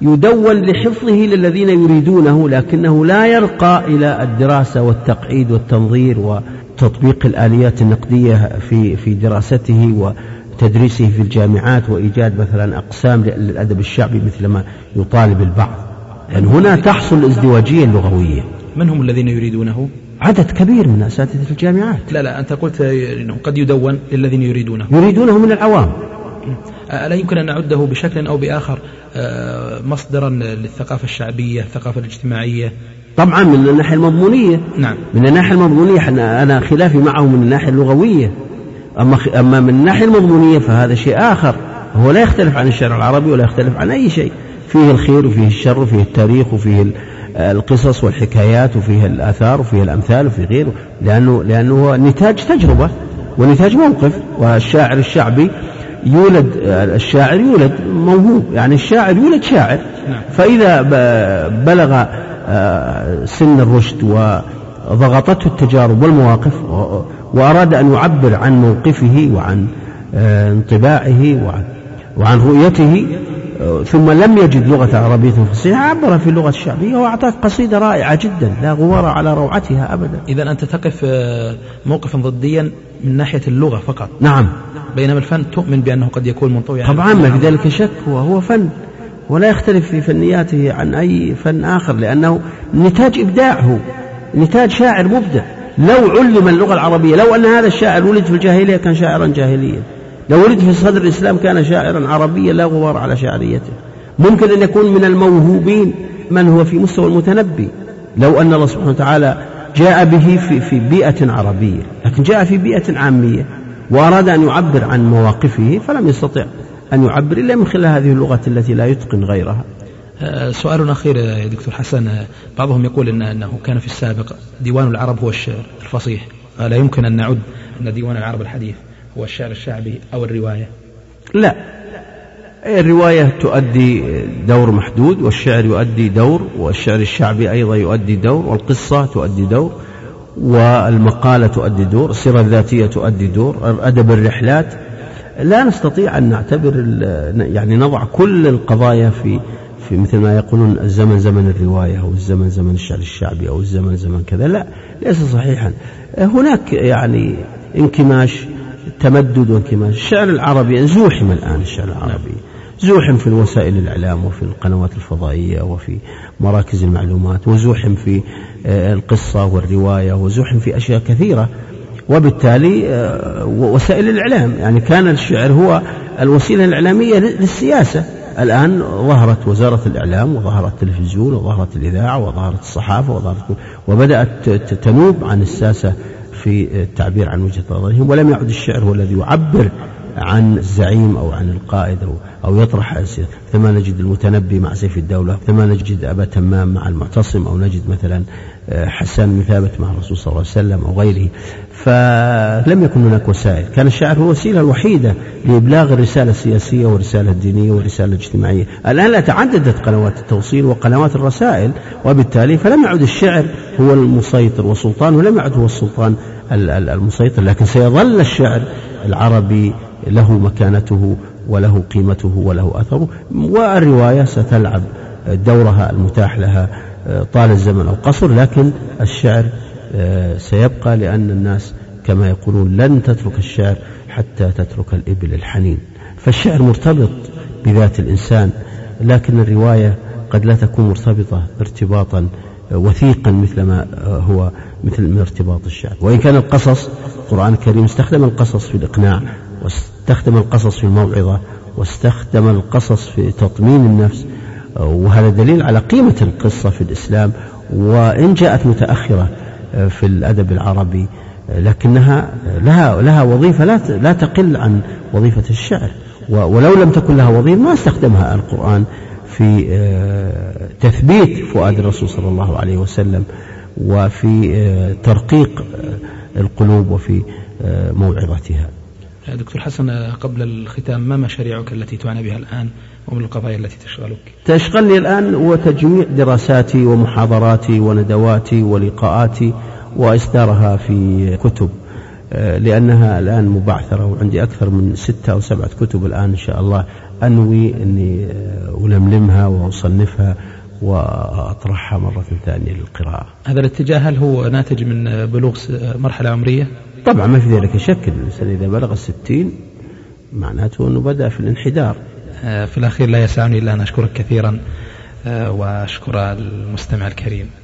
يدون لحفظه للذين يريدونه، لكنه لا يرقى إلى الدراسة والتقعيد والتنظير وتطبيق الآليات النقدية في دراسته وتدريسه في الجامعات وإيجاد مثلا أقسام للأدب الشعبي مثل ما يطالب البعض. يعني هنا تحصل الازدواجية اللغوية. من هم الذين يريدونه؟ عدد كبير من أساتذة الجامعات. لا أنت قلت قد يدون للذين يريدونه من العوام. ألا يمكن أن نعده بشكل أو بآخر مصدرا للثقافة الشعبية، الثقافة الاجتماعية؟ طبعا من الناحية المضمونية. نعم. من الناحية المضمونية أنا خلافي معه من الناحية اللغوية، أما من الناحية المضمونية فهذا شيء آخر، هو لا يختلف عن الشعر العربي ولا يختلف عن أي شيء، فيه الخير وفيه الشر وفيه التاريخ وفيه القصص والحكايات وفيه الآثار وفيه الأمثال وفيه غيره، لأنه نتاج تجربة ونتاج موقف. والشاعر الشعبي الشاعر يولد موهوب، يعني الشاعر يولد شاعر. فإذا بلغ سن الرشد وضغطته التجارب والمواقف وأراد أن يعبر عن موقفه وعن انطباعه وعن رؤيته ثم لم يجد لغة عربية فصيحة عبر في اللغة الشعبية وأعطاك قصيدة رائعة جدا لا غبار على روعتها أبدا. إذن أنت تقف موقفا ضديا من ناحية اللغة فقط. نعم. بينما الفن تؤمن بأنه قد يكون منطويا. طبعا ما في ذلك شك، هو فن ولا يختلف في فنياته عن أي فن آخر، لأنه نتاج إبداعه، نتاج شاعر مبدع. لو علم اللغة العربية، لو أن هذا الشاعر ولد في الجاهلية كان شاعرا جاهليا، لو ولد في صدر الإسلام كان شاعرا عربيا لا غبار على شعريته. ممكن أن يكون من الموهوبين من هو في مستوى المتنبي، لو أن الله سبحانه وتعالى جاء به في بيئة عربية، لكن جاء في بيئة عامية وأراد أن يعبر عن مواقفه فلم يستطع أن يعبر إلا من خلال هذه اللغة التي لا يتقن غيرها. سؤال أخير يا دكتور حسن، بعضهم يقول أنه كان في السابق ديوان العرب هو الشعر الفصيح، لا يمكن أن نعد أن ديوان العرب الحديث هو الشعر الشعبي أو الرواية؟ لا، الرواية تؤدي دور محدود، والشعر يؤدي دور، والشعر الشعبي أيضا يؤدي دور، والقصة تؤدي دور، والمقالة تؤدي دور، السيرة الذاتية تؤدي دور، أدب الرحلات. لا نستطيع أن نعتبر يعني نضع كل القضايا في مثل ما يقولون الزمن زمن الرواية أو الزمن زمن الشعر الشعبي أو الزمن زمن كذا. لا، ليس صحيحا. هناك يعني انكماش، تمدد وانكماش. الشعر العربي زوحم الآن، الشعر العربي زوحم في الوسائل الإعلام وفي القنوات الفضائية وفي مراكز المعلومات، وزوحم في القصة والرواية، وزوحم في أشياء كثيرة. وبالتالي وسائل الإعلام، يعني كان الشعر هو الوسيلة الإعلامية للسياسة. الآن ظهرت وزارة الإعلام وظهرت التلفزيون وظهرت الإذاعة وظهرت الصحافة وبدأت تنوب عن الساسة في التعبير عن وجهة نظرهم، ولم يعد الشعر هو الذي يعبر عن الزعيم أو عن القائد أو يطرح أسئلة. كما نجد المتنبي مع سيف الدولة، كما نجد أبا تمام مع المعتصم، أو نجد مثلا حسان بن ثابت مع الرسول صلى الله عليه وسلم أو غيره. فلم يكن هناك وسائل، كان الشعر هو الوسيلة الوحيدة لإبلاغ الرسالة السياسية والرسالة الدينية والرسالة الاجتماعية. الآن لا تعددت قنوات التوصيل وقنوات الرسائل، وبالتالي فلم يعد الشعر هو المسيطر وسلطان، ولم يعد هو السلطان المسيطر. لكن سيظل الشعر العربي له مكانته وله قيمته وله أثره، والرواية ستلعب دورها المتاح لها طال الزمن أو قصر. لكن الشعر سيبقى، لأن الناس كما يقولون لن تترك الشعر حتى تترك الإبل الحنين. فالشعر مرتبط بذات الإنسان، لكن الرواية قد لا تكون مرتبطة ارتباطا وثيقا مثل ارتباط الشعر. وإن كان القصص، القرآن الكريم استخدم القصص في الإقناع، واستخدم القصص في الموعظة، واستخدم القصص في تطمين النفس، وهذا دليل على قيمة القصة في الإسلام. وإن جاءت متأخرة في الأدب العربي، لكنها لها وظيفة لا تقل عن وظيفة الشعر. ولو لم تكن لها وظيفة ما استخدمها القرآن في تثبيت فؤاد الرسول صلى الله عليه وسلم، وفي ترقيق القلوب، وفي موعظتها. دكتور حسن، قبل الختام، ما مشاريعك التي تعنى بها الآن ومن القضايا التي تشغلك؟ تشغلني الآن وتجميع دراساتي ومحاضراتي وندواتي ولقاءاتي وإصدارها في كتب. لأنها الآن مبعثرة وعندي أكثر من 6 أو 7 كتب الآن إن شاء الله أنوي أني ألملمها وأصنفها وأطرحها مرة ثانية للقراءة. هذا الاتجاه هل هو ناتج من بلوغ مرحلة عمرية؟ طبعا ما في ذلك شك. الإنسان إذا بلغ 60 معناته أنه بدأ في الانحدار. في الأخير لا يسعني إلا أن أشكرك كثيرا وأشكر المستمع الكريم.